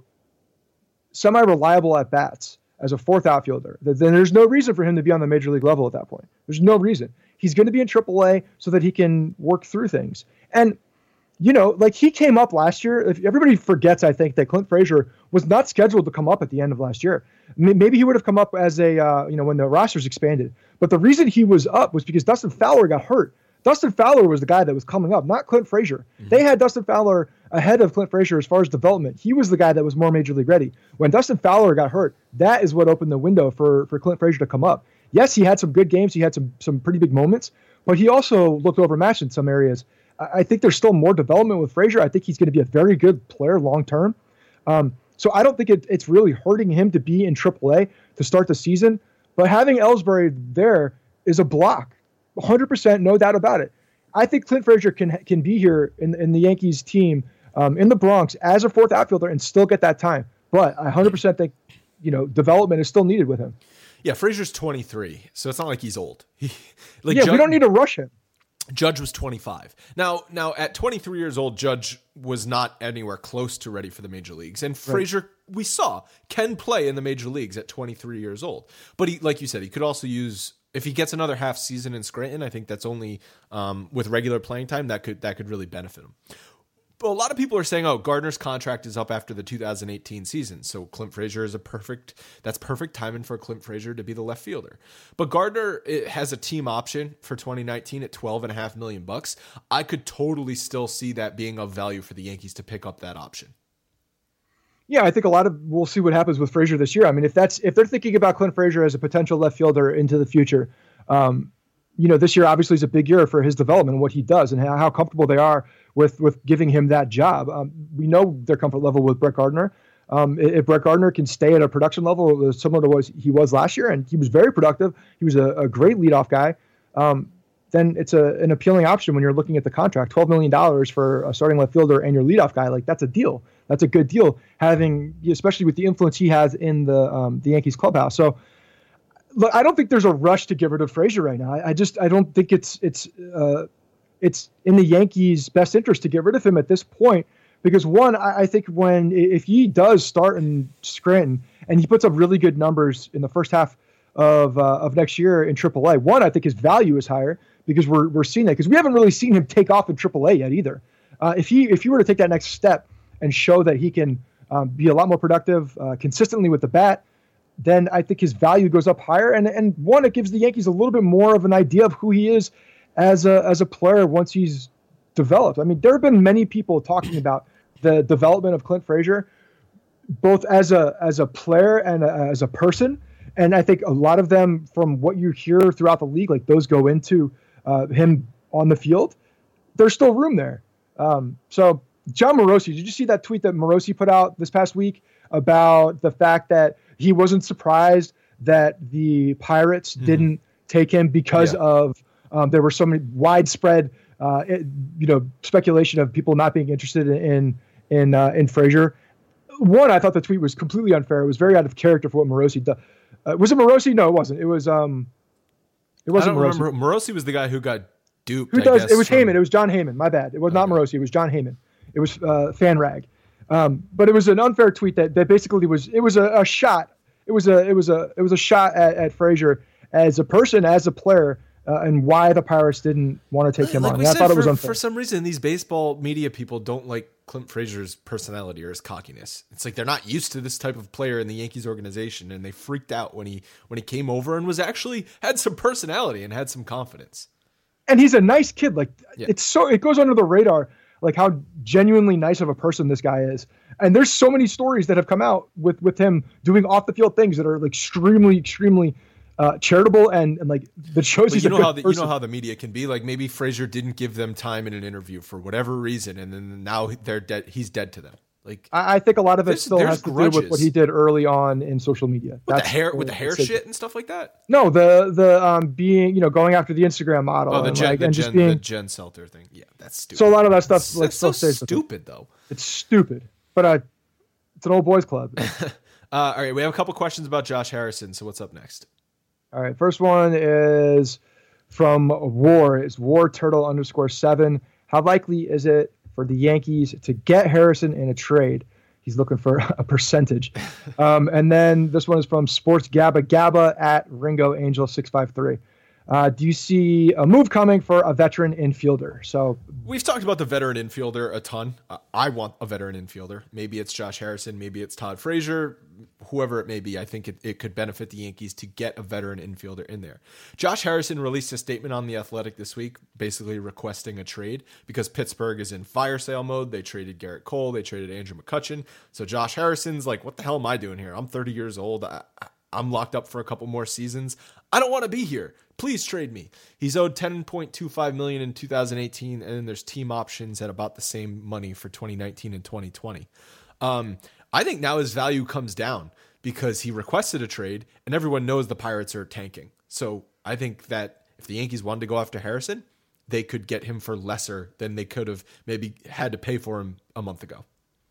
semi-reliable at bats as a fourth outfielder, then there's no reason for him to be on the major league level at that point. There's no reason. He's going to be in triple A so that he can work through things. And, you know, like he came up last year. If everybody forgets, I think, that Clint Frazier was not scheduled to come up at the end of last year. Maybe he would have come up as a, uh, you know, when the rosters expanded. But the reason he was up was because Dustin Fowler got hurt. Dustin Fowler was the guy that was coming up, not Clint Frazier. Mm-hmm. They had Dustin Fowler ahead of Clint Frazier as far as development. He was the guy that was more major league ready. When Dustin Fowler got hurt, that is what opened the window for, for Clint Frazier to come up. Yes, he had some good games. He had some some pretty big moments, but he also looked overmatched in some areas. I, I think there's still more development with Frazier. I think he's going to be a very good player long term. Um, so I don't think it, it's really hurting him to be in triple A to start the season. But having Ellsbury there is a block. one hundred percent, no doubt about it. I think Clint Frazier can can be here in, in the Yankees team um, in the Bronx as a fourth outfielder and still get that time. But I one hundred percent think, you know, development is still needed with him. Yeah, Frazier's twenty-three, so it's not like he's old. He, like yeah, Judge, we don't need to rush him. Judge was twenty-five. Now, now at twenty-three years old, Judge was not anywhere close to ready for the major leagues. And Frazier, right. we saw, can play in the major leagues at twenty-three years old. But he, like you said, he could also use... If he gets another half season in Scranton, I think that's only um, with regular playing time that could that could really benefit him. But a lot of people are saying, "Oh, Gardner's contract is up after the two thousand eighteen season, so Clint Frazier is a perfect that's perfect timing for Clint Frazier to be the left fielder." But Gardner it has a team option for twenty nineteen at twelve and a half million bucks. I could totally still see that being of value for the Yankees to pick up that option. Yeah, I think a lot of we'll see what happens with Frazier this year. I mean, if that's if they're thinking about Clint Frazier as a potential left fielder into the future, um, you know, this year obviously is a big year for his development and what he does and how, how comfortable they are with with giving him that job. Um, we know their comfort level with Brett Gardner. Um, if Brett Gardner can stay at a production level similar to what he was last year, and he was very productive, he was a, a great leadoff guy. Um, then it's a an appealing option when you're looking at the contract. twelve million dollars for a starting left fielder and your leadoff guy, like that's a deal. That's a good deal, having especially with the influence he has in the um, the Yankees clubhouse. So, look, I don't think there's a rush to get rid of Frazier right now. I, I just I don't think it's it's uh, it's in the Yankees' best interest to get rid of him at this point. Because one, I, I think when if he does start in Scranton and he puts up really good numbers in the first half of uh, of next year in triple A, one, I think his value is higher because we're we're seeing that because we haven't really seen him take off in triple A yet either. Uh, if he if he were to take that next step and show that he can um, be a lot more productive uh, consistently with the bat, then I think his value goes up higher. And and one, it gives the Yankees a little bit more of an idea of who he is as a as a player once he's developed. I mean, there have been many people talking about the development of Clint Frazier, both as a as a player and a, as a person. And I think a lot of them, from what you hear throughout the league, like those go into uh, him on the field. There's still room there. Um, so John Morosi, did you see that tweet that Morosi put out this past week about the fact that he wasn't surprised that the Pirates mm-hmm. didn't take him because yeah. of um, there were so many widespread, uh, it, you know, speculation of people not being interested in in uh, in Frazier. One, I thought the tweet was completely unfair. It was very out of character for what Morosi does. Uh, was it Morosi? No, it wasn't. It was um, it wasn't I don't Morosi. remember. Morosi was the guy who got duped. Who I does? guess, It was from... Heyman. It was John Heyman. My bad. It was not okay. Morosi. It was John Heyman. It was uh, FanRag. Um, but it was an unfair tweet that, that basically was it was a, a shot. It was a it was a it was a shot at, at Frazier as a person, as a player, uh, and why the Pirates didn't want to take him like on. We And I said, thought for, it was unfair. For some reason, these baseball media people don't like Clint Frazier's personality or his cockiness. It's like they're not used to this type of player in the Yankees organization, and they freaked out when he when he came over and was actually had some personality and had some confidence. And he's a nice kid. Like yeah. it's so it goes under the radar, like how genuinely nice of a person this guy is. And there's so many stories that have come out with with him doing off the field things that are like extremely, extremely uh, charitable and, and like that shows but he's you a know good how the, person. you know how the media can be. Like maybe Frazier didn't give them time in an interview for whatever reason, and then now they're dead. He's dead to them. Like I, I think a lot of it still has to grudges. do with what he did early on in social media. With That's the hair, with the hair it's shit and stuff like that. No, the the um being you know going after the Instagram model. Oh, the and, Jen, like, the, and Jen just being, the Jen Selter thing. Yeah, that's stupid. So a lot of that stuff that's, like that's still so stays with stupid it. though. It's stupid, but uh, it's an old boys club. uh, all right, we have a couple questions about Josh Harrison. So what's up next? All right, first one is from War. It's War Turtle underscore seven. How likely is it for the Yankees to get Harrison in a trade? He's looking for a percentage. Um, and then this one is from Sports Gabba Gabba at Ringo Angel six five three. Uh, do you see a move coming for a veteran infielder? So we've talked about the veteran infielder a ton. Uh, I want a veteran infielder. Maybe it's Josh Harrison. Maybe it's Todd Frazier. Whoever it may be, I think it, it could benefit the Yankees to get a veteran infielder in there. Josh Harrison released a statement on The Athletic this week, basically requesting a trade because Pittsburgh is in fire sale mode. They traded Garrett Cole. They traded Andrew McCutchen. So Josh Harrison's like, what the hell am I doing here? I'm thirty years old. I, I'm locked up for a couple more seasons. I don't want to be here. Please trade me. He's owed ten point two five million dollars in two thousand eighteen, and then there's team options at about the same money for twenty nineteen and twenty twenty. Um, I think now his value comes down because he requested a trade, and everyone knows the Pirates are tanking. So I think that if the Yankees wanted to go after Harrison, they could get him for lesser than they could have maybe had to pay for him a month ago.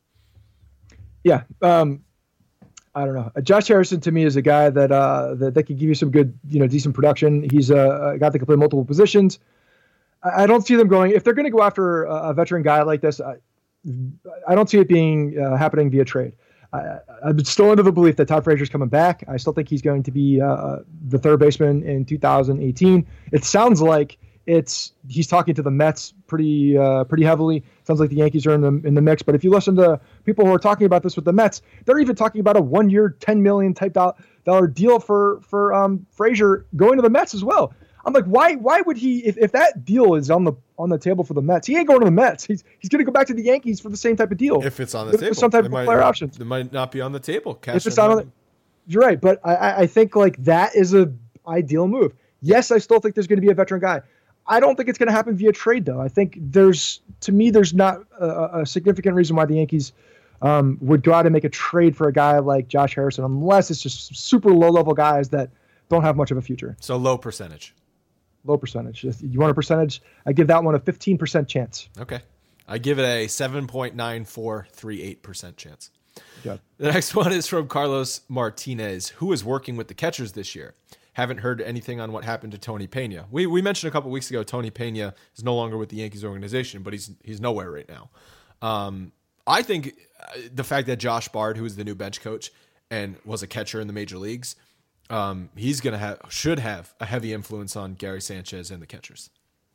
Yeah. Um, I don't know. Uh, Josh Harrison to me is a guy that uh, that, that could give you some good, you know, decent production. He's a, a guy that can play multiple positions. I, I don't see them going if they're going to go after a, a veteran guy like this. I, I don't see it being uh, happening via trade. I, I'm still under the belief that Todd Frazier's coming back. I still think he's going to be uh, the third baseman in two thousand eighteen. It sounds like it's he's talking to the Mets pretty uh, pretty heavily. Sounds like the Yankees are in the in the mix. But if you listen to people who are talking about this with the Mets, they're even talking about a one-year, ten million dollars type dollar deal for for um, Frazier going to the Mets as well. I'm like, why why would he if, if that deal is on the on the table for the Mets, he ain't going to the Mets. He's he's going to go back to the Yankees for the same type of deal. If it's on the with, table, with some type it of might, player options. It might not be on the table. Cash if it's not on the, you're right, but I I think like that is a ideal move. Yes, I still think there's going to be a veteran guy. I don't think it's going to happen via trade, though. I think there's, to me, there's not a, a significant reason why the Yankees um, would go out and make a trade for a guy like Josh Harrison, unless it's just super low-level guys that don't have much of a future. So low percentage. Low percentage. If you want a percentage, I give that one a fifteen percent chance. Okay. I give it a seven point nine four three eight percent chance. Good. The next one is from Carlos Martinez, who is working with the catchers this year. Haven't heard anything on what happened to Tony Pena. We we mentioned a couple weeks ago Tony Pena is no longer with the Yankees organization, but he's he's nowhere right now. Um, I think the fact that Josh Bard, who is the new bench coach and was a catcher in the major leagues, um, he's gonna have should have a heavy influence on Gary Sanchez and the catchers.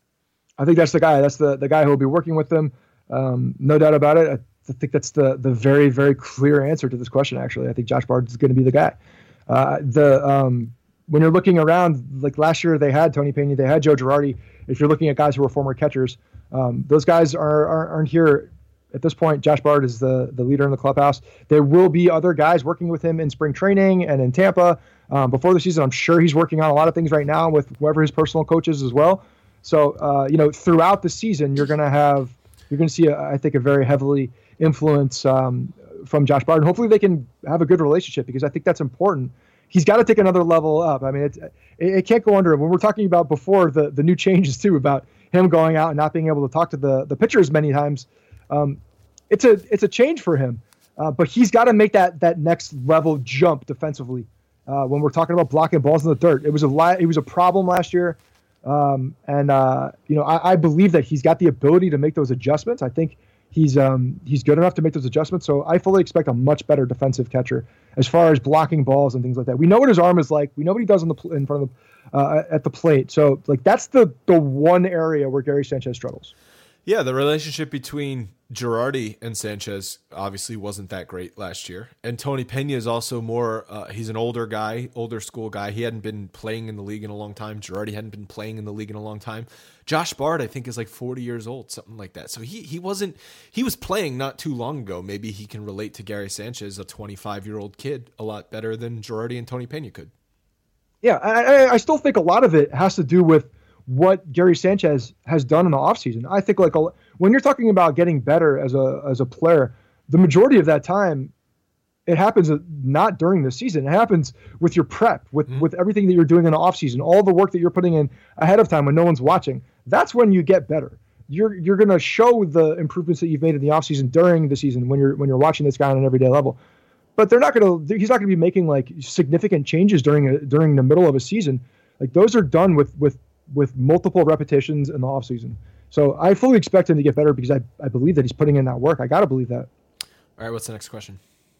I think that's the guy. That's the, the guy who will be working with them. Um, no doubt about it. I think that's the the very, very clear answer to this question, actually. I think Josh Bard is going to be the guy. Uh, the um, when you're looking around, like last year they had Tony Pena, they had Joe Girardi. If you're looking at guys who were former catchers, um, those guys are, are, aren't here at this point. Josh Bard is the, the leader in the clubhouse. There will be other guys working with him in spring training and in Tampa. Um, before the season, I'm sure he's working on a lot of things right now with whoever his personal coach is as well. So, uh, you know, throughout the season, you're going to have, you're going to see, a, I think, a very heavily influence um, from Josh Bard. And hopefully they can have a good relationship, because I think that's important. He's got to take another level up. I mean, it, it, it can't go under him. When we're talking about before the, the new changes too, about him going out and not being able to talk to the, the pitchers many times, um, it's a it's a change for him. Uh, but he's got to make that that next level jump defensively. Uh, when we're talking about blocking balls in the dirt, it was a li- it was a problem last year. Um, and, uh, you know, I, I believe that he's got the ability to make those adjustments. I think he's um, he's good enough to make those adjustments. So I fully expect a much better defensive catcher as far as blocking balls and things like that. We know what his arm is like. We know what he does on the pl- in front of the, uh, at the plate. So, like, that's the the one area where Gary Sanchez struggles. Yeah, the relationship between Girardi and Sanchez obviously wasn't that great last year. And Tony Pena is also more, uh, he's an older guy, older school guy. He hadn't been playing in the league in a long time. Girardi hadn't been playing in the league in a long time. Josh Bard, I think, is like forty years old, something like that. So he he wasn't, he was playing not too long ago. Maybe he can relate to Gary Sanchez, a twenty-five-year-old kid, a lot better than Girardi and Tony Pena could. Yeah, I, I still think a lot of it has to do with what Gary Sanchez has done in the offseason. I think like a, when you're talking about getting better as a as a player, the majority of that time, it happens not during the season. It happens with your prep, with, mm-hmm. with everything that you're doing in the offseason, all the work that you're putting in ahead of time when no one's watching. That's when you get better. You're you're going to show the improvements that you've made in the offseason during the season when you're when you're watching this guy on an everyday level. But they're not going to. He's not going to be making like significant changes during a, during the middle of a season. Like those are done with with. with multiple repetitions in the offseason. So I fully expect him to get better because I, I believe that he's putting in that work. I got to believe that. All right, what's the next question?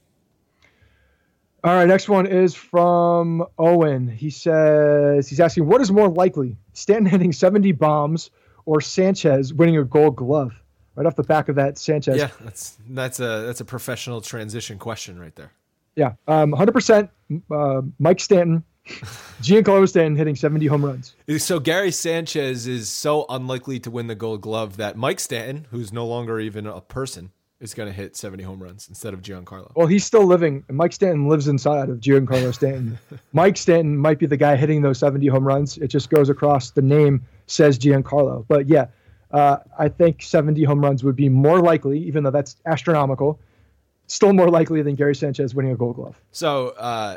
All right, next one is from Owen. He says, he's asking, what is more likely, Stanton hitting seventy bombs or Sanchez winning a Gold Glove? Right off the back of that, Sanchez. Yeah, that's that's a that's a professional transition question right there. Yeah, um, one hundred percent uh, Mike Stanton. Giancarlo Stanton hitting seventy home runs. So Gary Sanchez is so unlikely to win the Gold Glove that Mike Stanton, who's no longer even a person, is going to hit seventy home runs instead of Giancarlo. Well, he's still living. Mike Stanton lives inside of Giancarlo Stanton. Mike Stanton might be the guy hitting those seventy home runs. It just goes across the name, says Giancarlo. But yeah, uh, I think seventy home runs would be more likely, even though that's astronomical, still more likely than Gary Sanchez winning a Gold Glove. So, uh,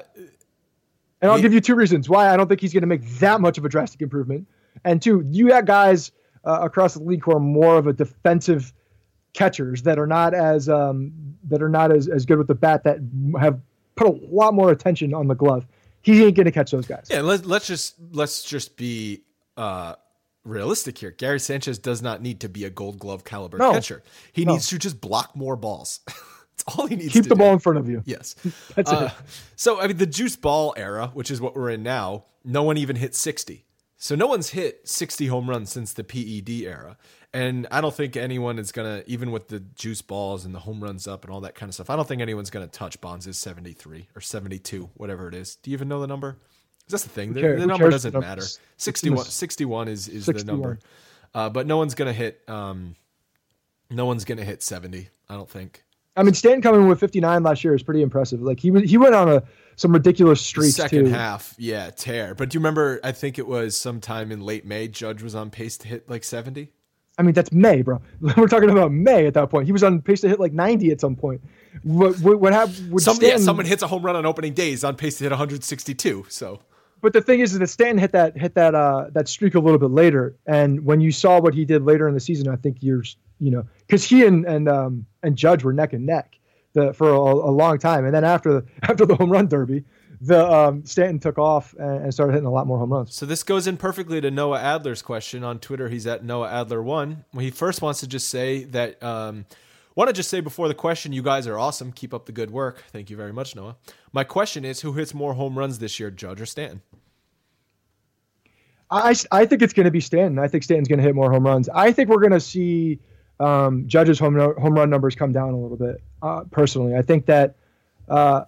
And I'll give you two reasons why I don't think he's going to make that much of a drastic improvement. And two, you got guys uh, across the league who are more of a defensive catchers that are not as um, that are not as, as good with the bat, that have put a lot more attention on the glove. He ain't going to catch those guys. Yeah, let's let's just let's just be uh, realistic here. Gary Sanchez does not need to be a Gold Glove caliber no. catcher. He no. needs to just block more balls. That's all he needs Keep to the do. ball in front of you. Yes. That's uh, it. So, I mean, the juice ball era, which is what we're in now, no one even hit sixty. So no one's hit sixty home runs since the P E D era. And I don't think anyone is going to, even with the juice balls and the home runs up and all that kind of stuff, I don't think anyone's going to touch Bonds' seventy-three or seventy-two, whatever it is. Do you even know the number? That's the thing. The, the number doesn't the matter. sixty-one, sixty-one is, is the number. Uh, but no one's going to hit, um, no one's going to hit seventy, I don't think. I mean, Stanton coming with fifty-nine last year is pretty impressive. Like he he went on a some ridiculous streaks Second too. half, yeah, tear. But do you remember? I think it was sometime in late May. Judge was on pace to hit like seventy. I mean, that's May, bro. We're talking about May at that point. He was on pace to hit like ninety at some point. What what, what happened? Some, yeah, someone hits a home run on opening day. He's on pace to hit one hundred sixty-two. So, but the thing is that Stanton hit that hit that uh, that streak a little bit later, and when you saw what he did later in the season, I think you're you know because he and and um, and Judge were neck and neck the, for a, a long time, and then after the after the home run derby, the um, Stanton took off and, and started hitting a lot more home runs. So this goes in perfectly to Noah Adler's question on Twitter. He's at Noah Adler one. Well, he first wants to just say that. Um, Want to just say before the question, you guys are awesome. Keep up the good work. Thank you very much, Noah. My question is, who hits more home runs this year, Judge or Stanton? I, I think it's going to be Stanton. I think Stanton's going to hit more home runs. I think we're going to see um, Judge's home no, home run numbers come down a little bit. Uh, personally, I think that uh,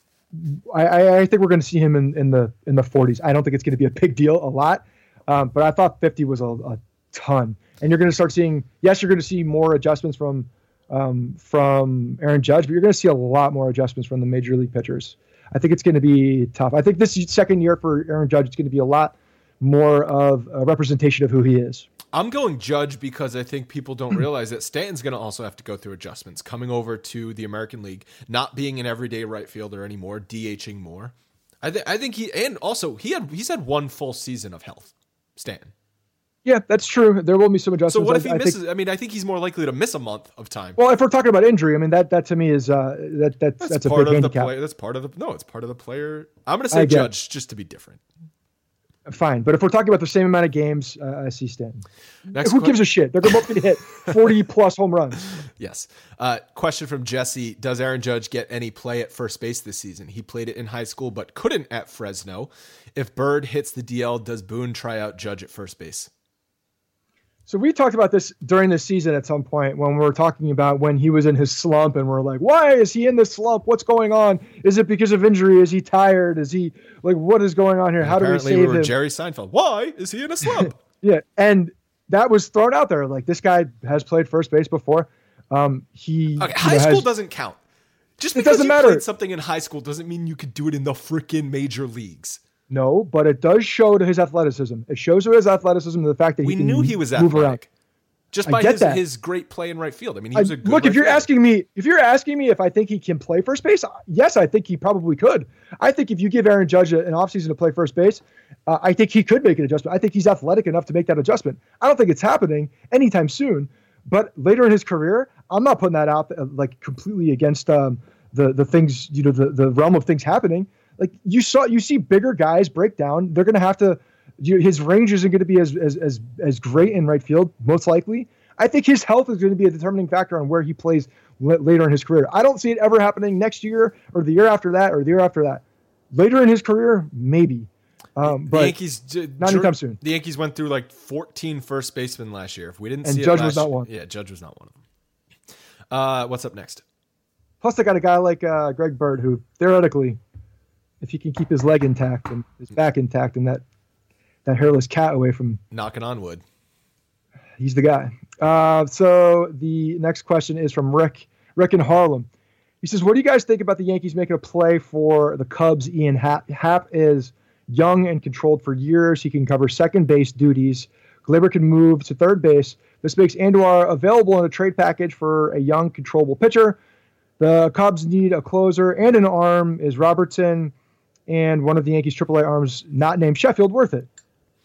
I, I think we're going to see him in, in the in the forties. I don't think it's going to be a big deal, a lot, um, but I thought fifty was a, a ton. And you're going to start seeing. Yes, you're going to see more adjustments from. Um, from Aaron Judge, but you're going to see a lot more adjustments from the major league pitchers. I think it's going to be tough. I think this second year for Aaron Judge, it's going to be a lot more of a representation of who he is. I'm going Judge because I think people don't realize that Stanton's going to also have to go through adjustments, coming over to the American League, not being an everyday right fielder anymore, DHing more. I, th- I think he, and also he had he's had one full season of health, Stanton. Yeah, that's true. There will be some adjustments. So what if he I, I misses? think, I mean, I think he's more likely to miss a month of time. Well, if we're talking about injury, I mean that that to me is uh, that that's that's, that's a part big of the handicap. play. That's part of the no. It's part of the player. I'm going to say Judge just to be different. Fine, but if we're talking about the same amount of games, uh, I see Stanton. Next Who que- gives a shit? They're both going to hit forty plus home runs. Yes. Uh, question from Jesse: does Aaron Judge get any play at first base this season? He played it in high school, but couldn't at Fresno. If Bird hits the D L, does Boone try out Judge at first base? So we talked about this during the season at some point when we were talking about when he was in his slump, and we're like, why is he in this slump? What's going on? Is it because of injury? Is he tired? Is he like, what is going on here? And How do we apparently save we were him? Jerry Seinfeld. Why is he in a slump? Yeah. And that was thrown out there. Like, this guy has played first base before. Um, he okay, high you know, school has, doesn't count. Just it because doesn't you matter. played something in high school doesn't mean you could do it in the freaking major leagues. No, but it does show to his athleticism. It shows to his athleticism the fact that we he can knew he was move athletic. around. Just by his, his great play in right field. I mean, he was I, a good look. right If you're fielder. asking me, if you're asking me if I think he can play first base, yes, I think he probably could. I think if you give Aaron Judge an offseason to play first base, uh, I think he could make an adjustment. I think he's athletic enough to make that adjustment. I don't think it's happening anytime soon. But later in his career, I'm not putting that out uh, like completely against um, the the things, you know, the the realm of things happening. Like you saw, you see bigger guys break down. They're going to have to. You, his range isn't going to be as as as as great in right field, most likely. I think his health is going to be a determining factor on where he plays l- later in his career. I don't see it ever happening next year or the year after that or the year after that. Later in his career, maybe. Um, but the Yankees, not anytime soon. The Yankees went through like fourteen first basemen last year. If we didn't and see Judge it last was not one. Yeah, Judge was not one of them. Uh, what's up next? Plus, they got a guy like uh, Greg Bird, who theoretically, if he can keep his leg intact and his back intact and that that hairless cat away from knocking on wood, he's the guy. Uh, so the next question is from Rick. Rick in Harlem. He says, "What do you guys think about the Yankees making a play for the Cubs? Ian Happ. Happ is young and controlled for years. He can cover second base duties. Gleyber can move to third base. This makes Andujar available in a trade package for a young, controllable pitcher. The Cubs need a closer and an arm. Is Robertson and one of the Yankees' triple A arms not named Sheffield worth it?"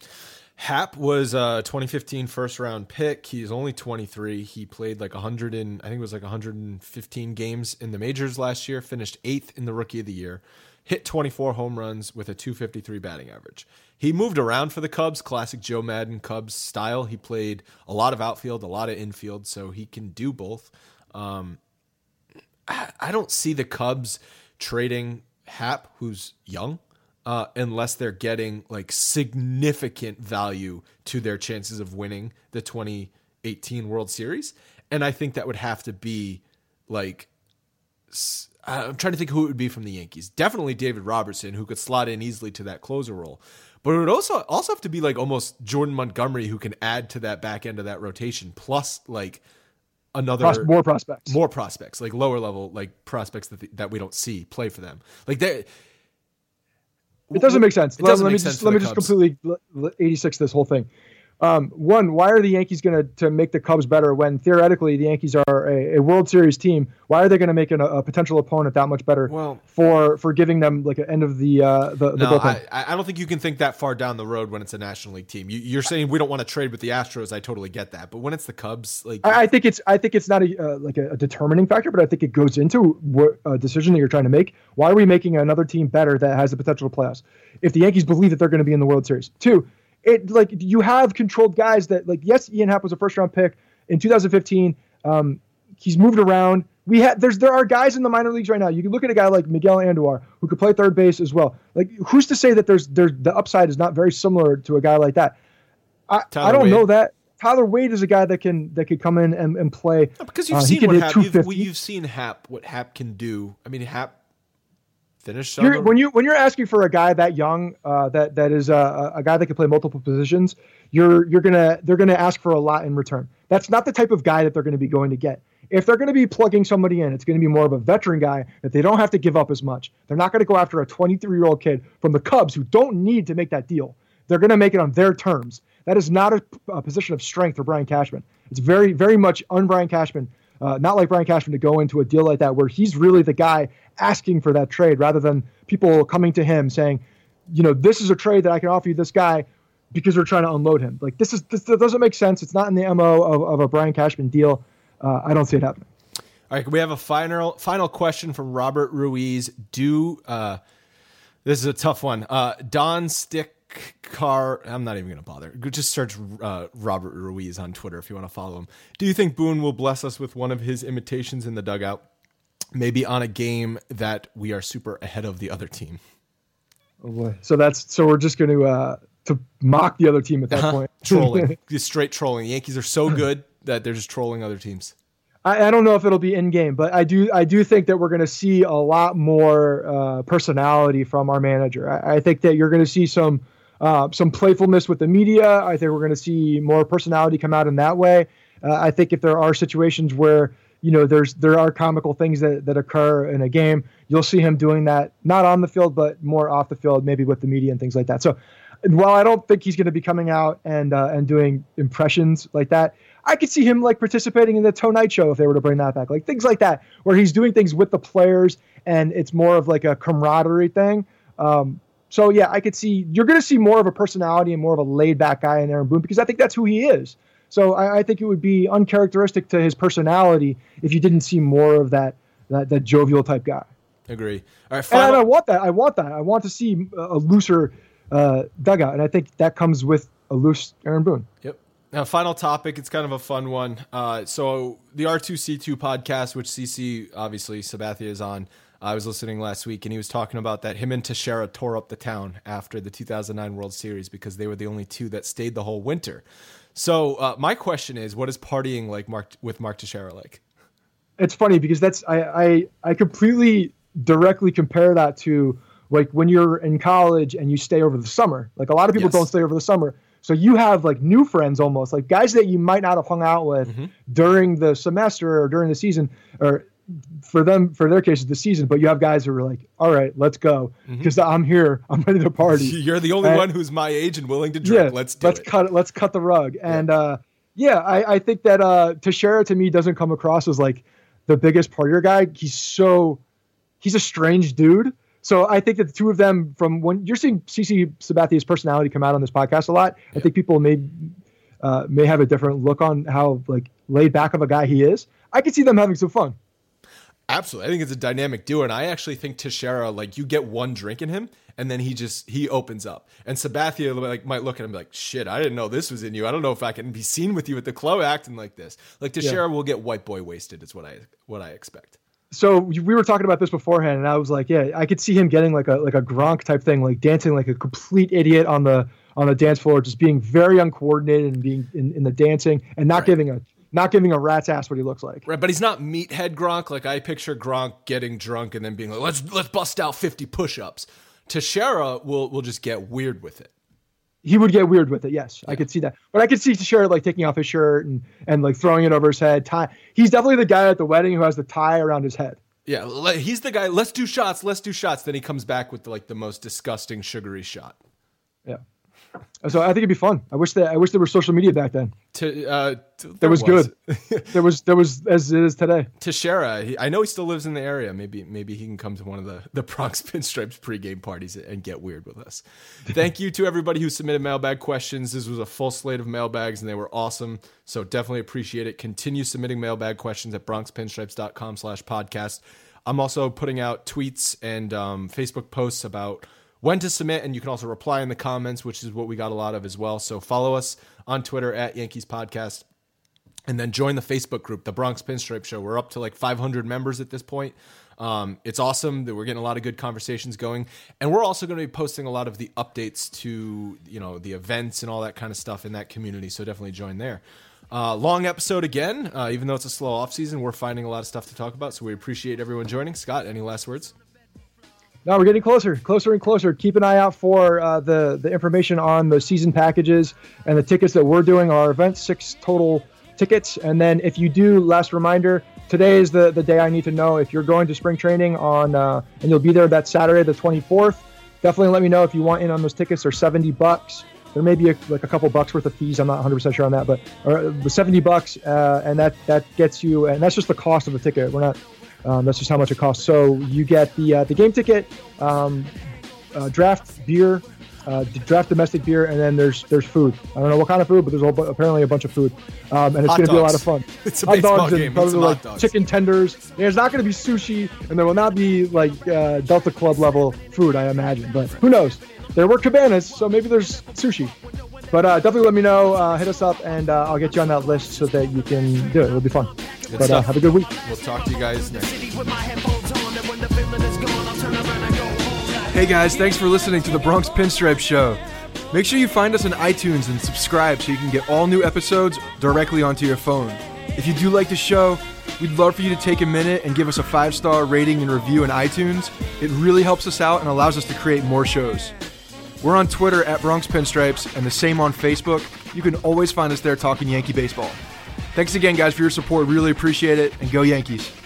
Happ was a twenty fifteen first round pick. He's only twenty-three. He played like one hundred and I think it was like one hundred fifteen games in the majors last year. Finished eighth in the Rookie of the Year. Hit twenty-four home runs with a two fifty-three batting average. He moved around for the Cubs, classic Joe Madden Cubs style. He played a lot of outfield, a lot of infield, so he can do both. Um, I, I don't see the Cubs trading Happ, who's young. Uh, unless they're getting like significant value to their chances of winning the twenty eighteen World Series. And I think that would have to be like, I'm trying to think who it would be from the Yankees. Definitely David Robertson, who could slot in easily to that closer role. But it would also, also have to be like almost Jordan Montgomery, who can add to that back end of that rotation, plus like another Pros- more prospects, more prospects, like lower level, like prospects that, the, that we don't see play for them. Like they It doesn't make sense. It doesn't let, let make me sense just let me the just Cubs. completely eighty-six this whole thing. Um, one, why are the Yankees going to to make the Cubs better when theoretically the Yankees are a, a World Series team? Why are they going to make an, a potential opponent that much better well, for for giving them like an end of the uh, the, the no, bullpen? I, I don't think you can think that far down the road when it's a National League team. You, you're saying we don't want to trade with the Astros. I totally get that, but when it's the Cubs, like I, I think it's I think it's not a uh, like a, a determining factor, but I think it goes into what a decision that you're trying to make. Why are we making another team better that has the potential to playoffs? If the Yankees believe that they're going to be in the World Series, two. It like you have controlled guys that like yes, Ian Happ was a first round pick in two thousand fifteen. Um, he's moved around. We had there's there are guys in the minor leagues right now. You can look at a guy like Miguel Andujar who could play third base as well. Like who's to say that there's there's the upside is not very similar to a guy like that? I, I don't Wade. know that. Tyler Wade is a guy that can that could come in and, and play. No, because you've uh, seen what Happ you've, you've seen Happ what Happ can do. I mean Happ. You're, when you when you're asking for a guy that young, uh, that that is a, a guy that can play multiple positions, you're you're gonna they're gonna ask for a lot in return. That's not the type of guy that they're going to be going to get. If they're going to be plugging somebody in, it's going to be more of a veteran guy that they don't have to give up as much. They're not going to go after a twenty-three year old kid from the Cubs who don't need to make that deal. They're going to make it on their terms. That is not a, a position of strength for Brian Cashman. It's very very much un Brian Cashman. Uh, not like Brian Cashman to go into a deal like that where he's really the guy asking for that trade rather than people coming to him saying, you know, this is a trade that I can offer you this guy because we're trying to unload him. Like this is this, this doesn't make sense. It's not in the M O of, of a Brian Cashman deal. Uh, I don't see it happening. All right, we have a final final question from Robert Ruiz. Do uh, this is a tough one. Uh, Don Stick. Car, I'm not even going to bother. Just search uh, Robert Ruiz on Twitter if you want to follow him. Do you think Boone will bless us with one of his imitations in the dugout? Maybe on a game that we are super ahead of the other team. Oh boy! So that's so we're just going to uh, to mock the other team at that uh-huh. point. Trolling, just straight trolling. The Yankees are so good that they're just trolling other teams. I, I don't know if it'll be in game, but I do I do think that we're going to see a lot more uh, personality from our manager. I, I think that you're going to see some. Uh, some playfulness with the media. I think we're going to see more personality come out in that way. Uh, I think if there are situations where, you know, there's there are comical things that, that occur in a game, you'll see him doing that, not on the field, but more off the field, maybe with the media and things like that. So while I don't think he's going to be coming out and uh, and doing impressions like that, I could see him like participating in the Tonight Show if they were to bring that back, like things like that, where he's doing things with the players and it's more of like a camaraderie thing. Um, So, yeah, I could see you're going to see more of a personality and more of a laid-back guy in Aaron Boone because I think that's who he is. So I, I think it would be uncharacteristic to his personality if you didn't see more of that that, that jovial type guy. Agree. All right, final- and I want that. I want that. I want to see a looser uh, dugout, and I think that comes with a loose Aaron Boone. Yep. Now, final topic. It's kind of a fun one. Uh, so the R two C two podcast, which C C, obviously, Sabathia is on, I was listening last week, and he was talking about that him and Teixeira tore up the town after the two thousand nine World Series because they were the only two that stayed the whole winter. So uh, my question is, what is partying like Mark, with Mark Teixeira like? It's funny because that's I, I I completely directly compare that to like when you're in college and you stay over the summer. Like a lot of people yes. don't stay over the summer. So you have like new friends almost, like guys that you might not have hung out with mm-hmm. during the semester or during the season or for them, for their cases, the season, but you have guys who are like, all right, let's go because mm-hmm. I'm here. I'm ready to party. You're the only and, one who's my age and willing to drink. Yeah, let's do let's it. cut it. Let's cut the rug. Yeah. And uh, yeah, I, I think that uh, Teixeira to me doesn't come across as like the biggest partier guy. He's so, he's a strange dude. So I think that the two of them from when you're seeing C C Sabathia's personality come out on this podcast a lot, yeah. I think people may, uh, may have a different look on how like laid back of a guy he is. I could see them having some fun. Absolutely. I think it's a dynamic duo. And I actually think Teixeira, like you get one drink in him and then he just, he opens up. And Sabathia like might look at him and be like, shit, I didn't know this was in you. I don't know if I can be seen with you at the club acting like this. Like Teixeira yeah. will get white boy wasted is what I, what I expect. So we were talking about this beforehand and I was like, yeah, I could see him getting like a, like a Gronk type thing, like dancing like a complete idiot on the, on the dance floor, just being very uncoordinated and being in, in the dancing and not right. giving a, Not giving a rat's ass what he looks like. Right, but he's not meathead Gronk. Like I picture Gronk getting drunk and then being like, let's let's bust out fifty push-ups. Teixeira will will just get weird with it. He would get weird with it, yes. Yeah. I could see that. But I could see Teixeira like taking off his shirt and, and like throwing it over his head. Tie. He's definitely the guy at the wedding who has the tie around his head. Yeah, he's the guy, let's do shots, let's do shots. Then he comes back with like the most disgusting sugary shot. Yeah. So I think it'd be fun. I wish that I wish there was social media back then. To, uh, to, there, there was, was good. there was there was as it is today. Teixeira, he, I know he still lives in the area. Maybe maybe he can come to one of the, the Bronx Pinstripes pregame parties and get weird with us. Thank you to everybody who submitted mailbag questions. This was a full slate of mailbags, and they were awesome. So definitely appreciate it. Continue submitting mailbag questions at bronxpinstripes.com slash podcast. I'm also putting out tweets and um, Facebook posts about when to submit, and you can also reply in the comments, which is what we got a lot of as well. So follow us on Twitter at Yankees Podcast, and then join the Facebook group, the Bronx Pinstripe Show. We're up to like five hundred members at this point. Um, it's awesome that we're getting a lot of good conversations going, and we're also going to be posting a lot of the updates to, you know, the events and all that kind of stuff in that community. So definitely join there. Uh, long episode again, uh, even though it's a slow off season, we're finding a lot of stuff to talk about. So we appreciate everyone joining. Scott, any last words? No, we're getting closer, closer and closer. Keep an eye out for uh, the, the information on the season packages and the tickets that we're doing, our event, six total tickets. And then if you do, last reminder, today is the, the day I need to know. If you're going to spring training on, uh, and you'll be there that Saturday, the twenty-fourth, definitely let me know if you want in on those tickets. They're seventy bucks. There may be a, like a couple bucks worth of fees. I'm not one hundred percent sure on that, but uh, the seventy bucks, uh, and that, that gets you, and that's just the cost of the ticket. We're not, Um, that's just how much it costs. So you get the uh, the game ticket, um, uh, draft beer, uh, draft domestic beer, and then there's there's food. I don't know what kind of food, but there's a, apparently a bunch of food, um, and it's going to be a lot of fun. It's a hot baseball dogs game. and probably like dogs. chicken tenders. There's not going to be sushi, and there will not be like uh, Delta Club level food, I imagine. But who knows? There were cabanas, so maybe there's sushi. But uh, definitely let me know. Uh, hit us up, and uh, I'll get you on that list so that you can do it. It'll be fun. Good but uh, have a good week. We'll talk to you guys next week. Hey guys, thanks for listening to the Bronx Pinstripe Show. Make sure you find us on iTunes and subscribe so you can get all new episodes directly onto your phone. If you do like the show, we'd love for you to take a minute and give us a five-star rating and review in iTunes. It really helps us out and allows us to create more shows. We're on Twitter at Bronx Pinstripes and the same on Facebook. You can always find us there talking Yankee baseball. Thanks again, guys, for your support. Really appreciate it, and go Yankees.